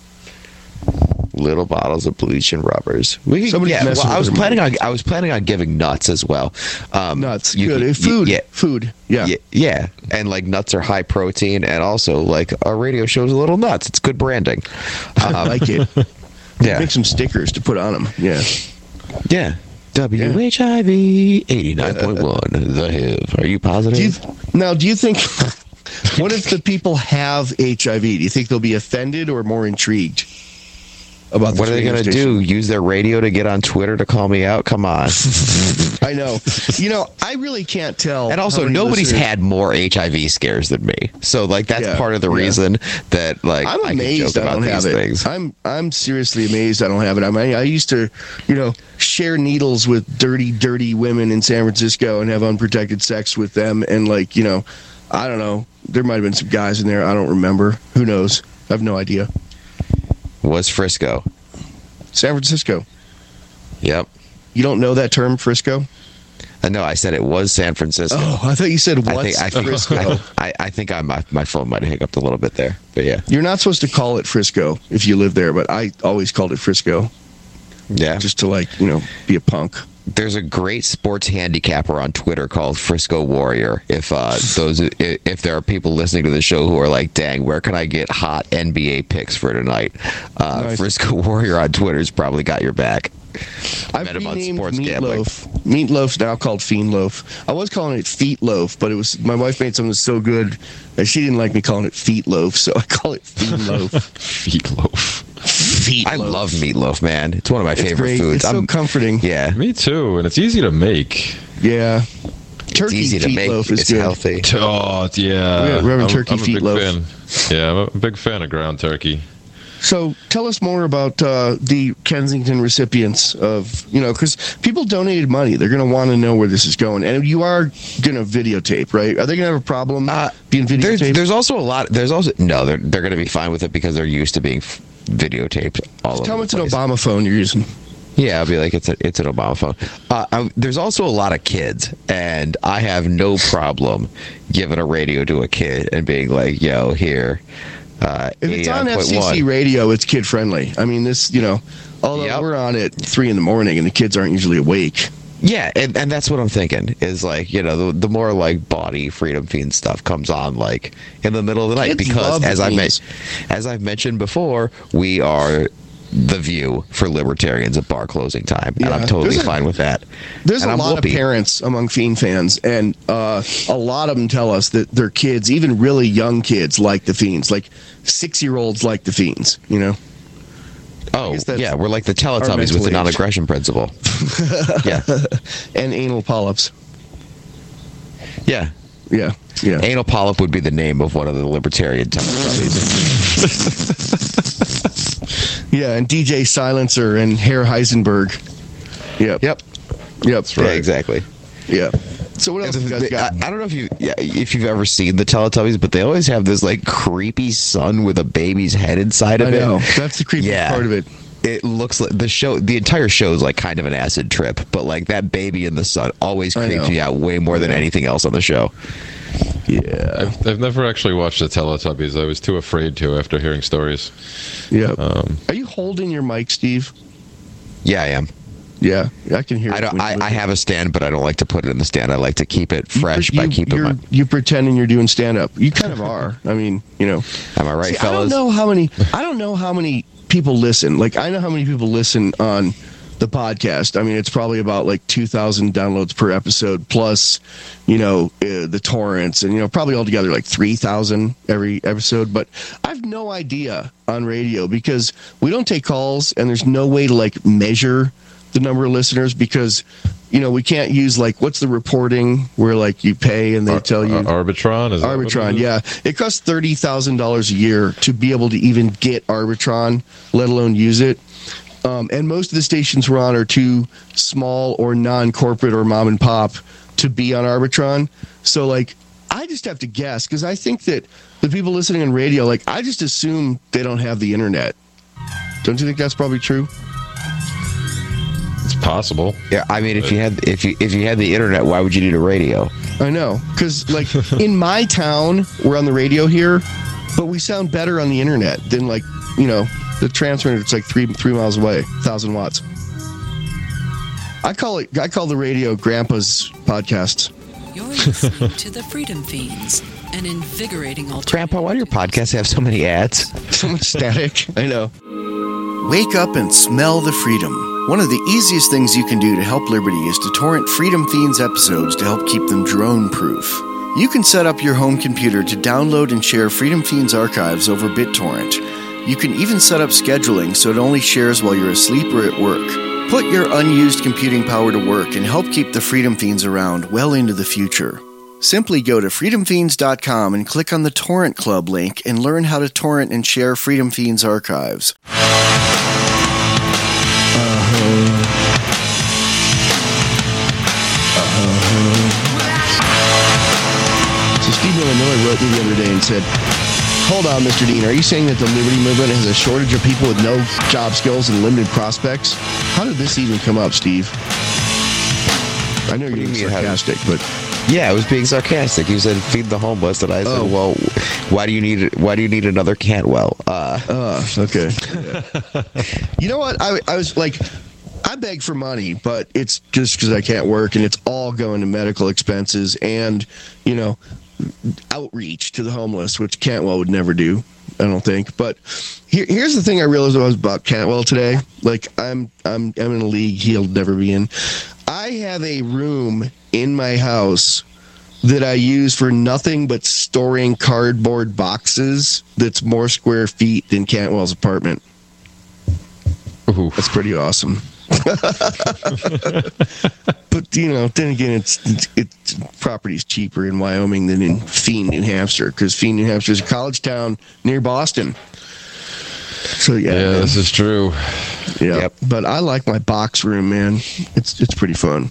Little bottles of bleach and rubbers. We could, yeah, well, I was planning on I was planning on giving nuts as well. Um, nuts, you, good. You, food, yeah, food, yeah. yeah, yeah, and like nuts are high protein, and also like our radio show's a little nuts. It's good branding. Um, I like it. Yeah, make some stickers to put on them. Yeah, yeah. W H I V eighty-nine point one, the H I V. Are you positive? Do you, now, do you think? What if the people have H I V? Do you think they'll be offended or more intrigued? About what are they going to do? Use their radio to get on Twitter to call me out? Come on. I know. You know, I really can't tell. And also, nobody's listeners... had more H I V scares than me. So, like, that's yeah, part of the yeah. reason that, like, I'm I amazed can joke I don't about have these it. things. I'm I'm seriously amazed I don't have it. I mean, I used to, you know, share needles with dirty, dirty women in San Francisco and have unprotected sex with them. And, like, you know, I don't know. There might have been some guys in there. I don't remember. Who knows? I have no idea. Was Frisco? San Francisco. Yep. You don't know that term, Frisco? Uh, no, I said it was San Francisco. Oh, I thought you said what's I think, I think, Frisco. I, I think I, my, my phone might have hiccuped a little bit there, but yeah. You're not supposed to call it Frisco if you live there, but I always called it Frisco. Yeah. Just to, like, you know, be a punk. There's a great sports handicapper on Twitter called Frisco Warrior. If uh, those, if there are people listening to the show who are like, "Dang, where can I get hot N B A picks for tonight?" Uh, nice. Frisco Warrior on Twitter's probably got your back. I've renamed Meatloaf. Meatloaf's now called Fiend Loaf. I was calling it Feet Loaf, but it was my wife made something so good that she didn't like me calling it Feet Loaf, so I call it Fiend Loaf. Feet Loaf. Feet I loaf. love meatloaf, man. It's one of my it's favorite great. foods. It's so I'm, comforting. Yeah, me too, and it's easy to make. Yeah, it's turkey easy to feet make. loaf is it's good. Healthy. Oh yeah, Reverend I'm, Turkey I'm a feet big loaf. Fan. Yeah, I'm a big fan of ground turkey. So tell us more about uh, the Kensington recipients of, you know, because people donated money. They're going to want to know where this is going. And you are going to videotape, right? Are they going to have a problem uh, being videotaped? There's, there's also a lot. There's also, no, they're, they're going to be fine with it because they're used to being f- videotaped all Just over tell them the it's place. an Obama phone you're using. Yeah, I'll be like, it's a, it's an Obama phone. Uh, I, there's also a lot of kids, and I have no problem giving a radio to a kid and being like, yo, here. Uh, if it's on F C C radio, it's kid friendly. I mean, this, you know, although yep. we're on at three in the morning and the kids aren't usually awake. Yeah, and, and that's what I'm thinking is like, you know, the, the more like body Freedom Fiend stuff comes on like in the middle of the night, kids because as I me- as I've mentioned before, we are the View for libertarians at bar closing time, and yeah. I'm totally a, fine with that. There's and a I'm lot whoopee. of parents among Fiend fans, and uh, a lot of them tell us that their kids, even really young kids, like the Fiends. Like six-year-olds like the Fiends, you know? Oh, yeah, we're like the Teletubbies with the non-aggression principle. Yeah. And anal polyps. Yeah. Yeah. Yeah. Anal polyp would be the name of one of the libertarian Teletubbies. Yeah, and D J Silencer and Herr Heisenberg. Yep. Yep. Yep. That's right. Yeah, exactly. Yeah. So what else you guys got? I, I don't know if you yeah, if you've ever seen the Teletubbies, but they always have this like creepy sun with a baby's head inside of I it. know. That's the creepy yeah. part of it. It looks like the show, the entire show is like kind of an acid trip, but like that baby in the sun always creeps me out way more than anything else on the show. Yeah. I've, I've never actually watched the Teletubbies. I was too afraid to after hearing stories. Yeah. Um, Are you holding your mic, Steve? Yeah, I am. Yeah, I can hear I it. don't. I, I have a stand, but I don't like to put it in the stand. I like to keep it fresh you, by keeping you're, my. You pretending you're doing stand up. You kind of are. I mean, you know. Am I right, See, fellas? I don't know how many. I don't know how many people listen. Like, I know how many people listen on the podcast. I mean, it's probably about like two thousand downloads per episode, plus, you know, uh, the torrents, and you know, probably altogether like three thousand every episode. But I have no idea on radio because we don't take calls, and there's no way to like measure the number of listeners because, you know, we can't use like, what's the reporting where like you pay and they Ar- tell you Arbitron is Arbitron it yeah it costs thirty thousand dollars a year to be able to even get Arbitron, let alone use it. Um, and most of the stations we're on are too small or non-corporate or mom and pop to be on Arbitron. So like, I I just have to guess because I think that the people listening on radio, like, I just assume they don't have the internet. Don't you think that's probably true? It's possible. Yeah, I mean, if you had if you if you had the internet, why would you need a radio? I know, because like in my town, we're on the radio here, but we sound better on the internet than like you know the transmitter. It's like three three miles away, thousand watts. I call it. I call the radio Grandpa's podcast. You're listening to the Freedom Fiends, an invigorating alternative. Grandpa, why do your podcasts have so many ads? So much static. I know. Wake up and smell the freedom. One of the easiest things you can do to help Liberty is to torrent Freedom Fiends episodes to help keep them drone-proof. You can set up your home computer to download and share Freedom Fiends archives over BitTorrent. You can even set up scheduling so it only shares while you're asleep or at work. Put your unused computing power to work and help keep the Freedom Fiends around well into the future. Simply go to freedom fiends dot com and click on the Torrent Club link and learn how to torrent and share Freedom Fiends archives. So Steve Illinois wrote me the other day and said, hold on, Mister Dean, are you saying that the Liberty Movement has a shortage of people with no job skills and limited prospects? How did this even come up, Steve? I know you're being sarcastic, but... Yeah, I was being sarcastic. You said feed the homeless, and I said, Oh. well, why do you need why do you need another Cantwell? Uh, Uh, okay. Yeah. You know what? I, I was like... I beg for money, but it's just because I can't work, and it's all going to medical expenses and, you know, outreach to the homeless, which Cantwell would never do, I don't think. But here, here's the thing I realized about Cantwell today. Like, I'm, I'm, I'm in a league he'll never be in. I have a room in my house that I use for nothing but storing cardboard boxes that's more square feet than Cantwell's apartment. Ooh. That's pretty awesome. But you know, then again, it's it's, it's property's cheaper in Wyoming than in Fiend, New Hampshire, because Fiend, New Hampshire is a college town near Boston. So yeah, Yeah, man. this is true. Yeah, Yep. but I like my box room, man. It's it's pretty fun.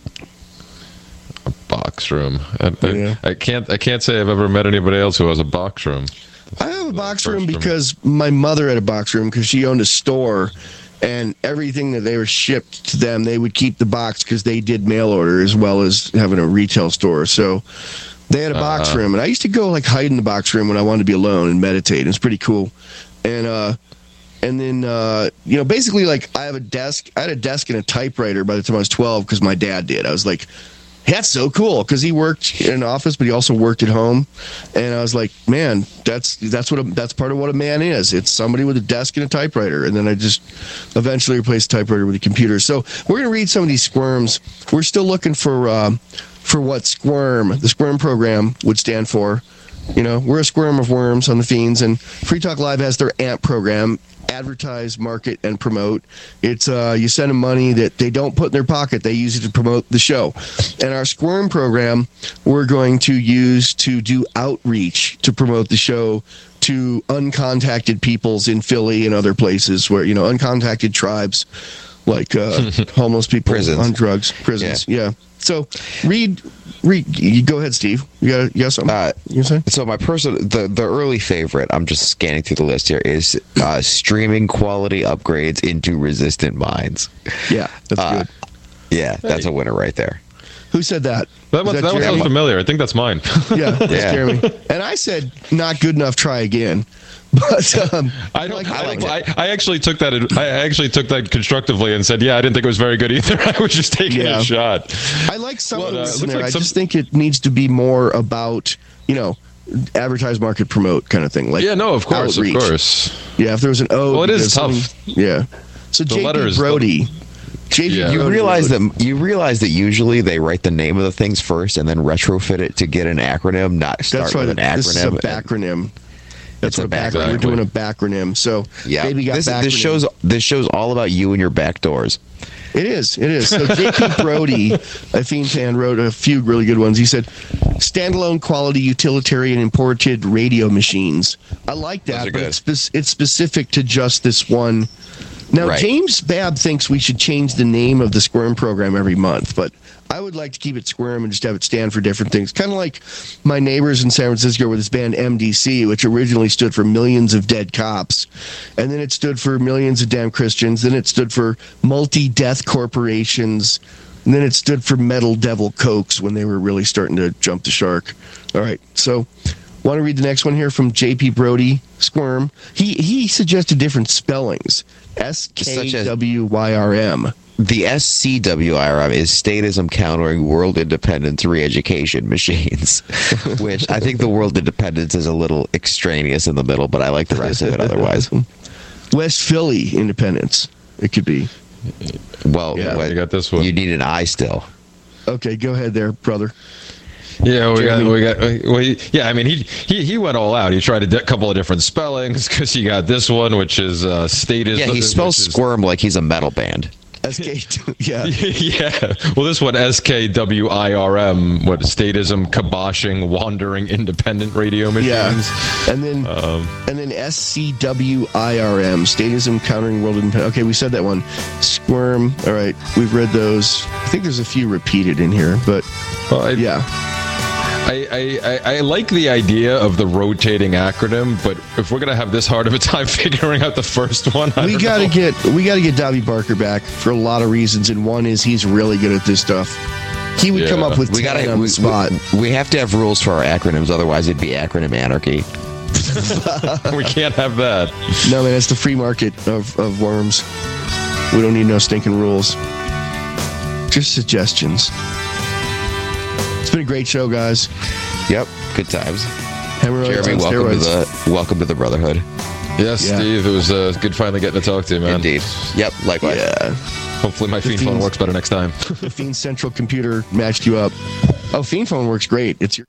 Box room. I, I, Yeah. I can't. I can't say I've ever met anybody else who has a box room. I have a box first room room. because my mother had a box room because she owned a store, and everything that they were shipped to them, they would keep the box because they did mail order as well as having a retail store. So they had a box Uh-huh. room, and I used to go like hide in the box room when I wanted to be alone and meditate. It's pretty cool. And uh, and then uh, you know, basically, like I have a desk. I had a desk and a typewriter by the time I was twelve because my dad did. I was like, that's so cool because he worked in an office, but he also worked at home. And I was like, man, that's that's what a, that's part of what a man is. It's somebody with a desk and a typewriter. And then I just eventually replaced the typewriter with a computer. So we're gonna read some of these squirms. We're still looking for um, for what Squirm, the Squirm program, would stand for. You know, we're a squirm of worms on the Fiends, and Free Talk Live has their A M P program. Advertise, market, and promote. It's uh, you send them money that they don't put in their pocket. They use it to promote the show. And our Squirm program, we're going to use to do outreach to promote the show to uncontacted peoples in Philly and other places where, you know, uncontacted tribes like uh, homeless people Prisons. on drugs, prisons. Yeah. yeah. So read, read. You go ahead, Steve. You got, you got something? Uh, you say? So my personal, the, the early favorite, I'm just scanning through the list here, is uh, streaming quality upgrades into resistant mines. Yeah, that's Uh, good. Yeah, that's a winner right there. Who said that? That Was one, that that one Jeremy? sounds familiar. I think that's mine. Yeah, that's Yeah. Jeremy. And I said, not good enough, try again. But um, I don't. like- I, like don't- I, I actually took that. I actually took that constructively and said, "Yeah, I didn't think it was very good either." I was just taking Yeah. a shot. I like some Well, of uh, this looks in there. like I some- just think it needs to be more about, you know, advertise, market, promote kind of thing. Like Yeah, no, of course, outreach. of course. Yeah, if there was an O. Well, it is because something- tough. Yeah. So The J P letters- Brody. J P Yeah. You Brody realize wrote- that you realize that usually they write the name of the things first and then retrofit it to get an acronym, not start That's right. with an This is a acronym. backronym. That's It's what a a backronym. backronym. We're doing a backronym. So yeah, baby got this, backronym. this shows this shows all about you and your back doors. It is. It is. So J P Brody, a Fiend fan, wrote a few really good ones. He said, standalone quality utilitarian imported radio machines. I like Those that, are but good. it's, spec- it's specific to just this one Now, Right. James Babb thinks we should change the name of the Squirm program every month, but I would like to keep it Squirm and just have it stand for different things. Kind of like my neighbors in San Francisco with this band M D C, which originally stood for Millions of Dead Cops, and then it stood for Millions of Damn Christians, then it stood for Multi-Death Corporations, and then it stood for Metal Devil Cokes when they were really starting to jump the shark. All right, so want to read the next one here from J P Brody, Squirm. He he suggested different spellings. S K W Y R M. The S C W I R M is Statism Countering World Independence Re-Education Machines, which I think the World Independence is a little extraneous in the middle, but I like the rest of it otherwise. West Philly Independence, it could be. Well, Yeah. what- You got this one. you need an I still. Okay, go ahead there, brother. Yeah, we Jeremy. got, we got, well, he, yeah. I mean, he he he went all out. He tried a di- couple of different spellings because you got this one, which is uh, status. Yeah, he spells which is- Squirm like he's a metal band. S K, yeah. yeah. Well, this one, S K W I R M, what, statism, kiboshing, wandering, independent radio machines. Yeah, and then Um, and then S C W I R M, Statism Countering World Independence. Okay, we said that one. Squirm. All right, we've read those. I think there's a few repeated in here, but well, I, yeah. I, I, I, I like the idea of the rotating acronym, but if we're gonna have this hard of a time figuring out the first one, I We don't gotta know. get we gotta get Dobby Barker back for a lot of reasons, and one is he's really good at this stuff. He would Yeah. come up with We ten gotta on we, the spot. we, we have to have rules for our acronyms, otherwise it'd be acronym anarchy. we can't have that. No, man, it's the free market of, of worms. We don't need no stinking rules. Just suggestions. It's been a great show, guys. Yep, good times. Hemorrhoids Jeremy, on welcome to steroids. the welcome to the Brotherhood. Yes, Yeah. Steve, it was uh, good finally getting to talk to you, man. Indeed. Yep, likewise. Yeah. Hopefully my Fiend phone Fiends- works better next time. The Fiend Central computer matched you up. Oh, Fiend phone works great. It's your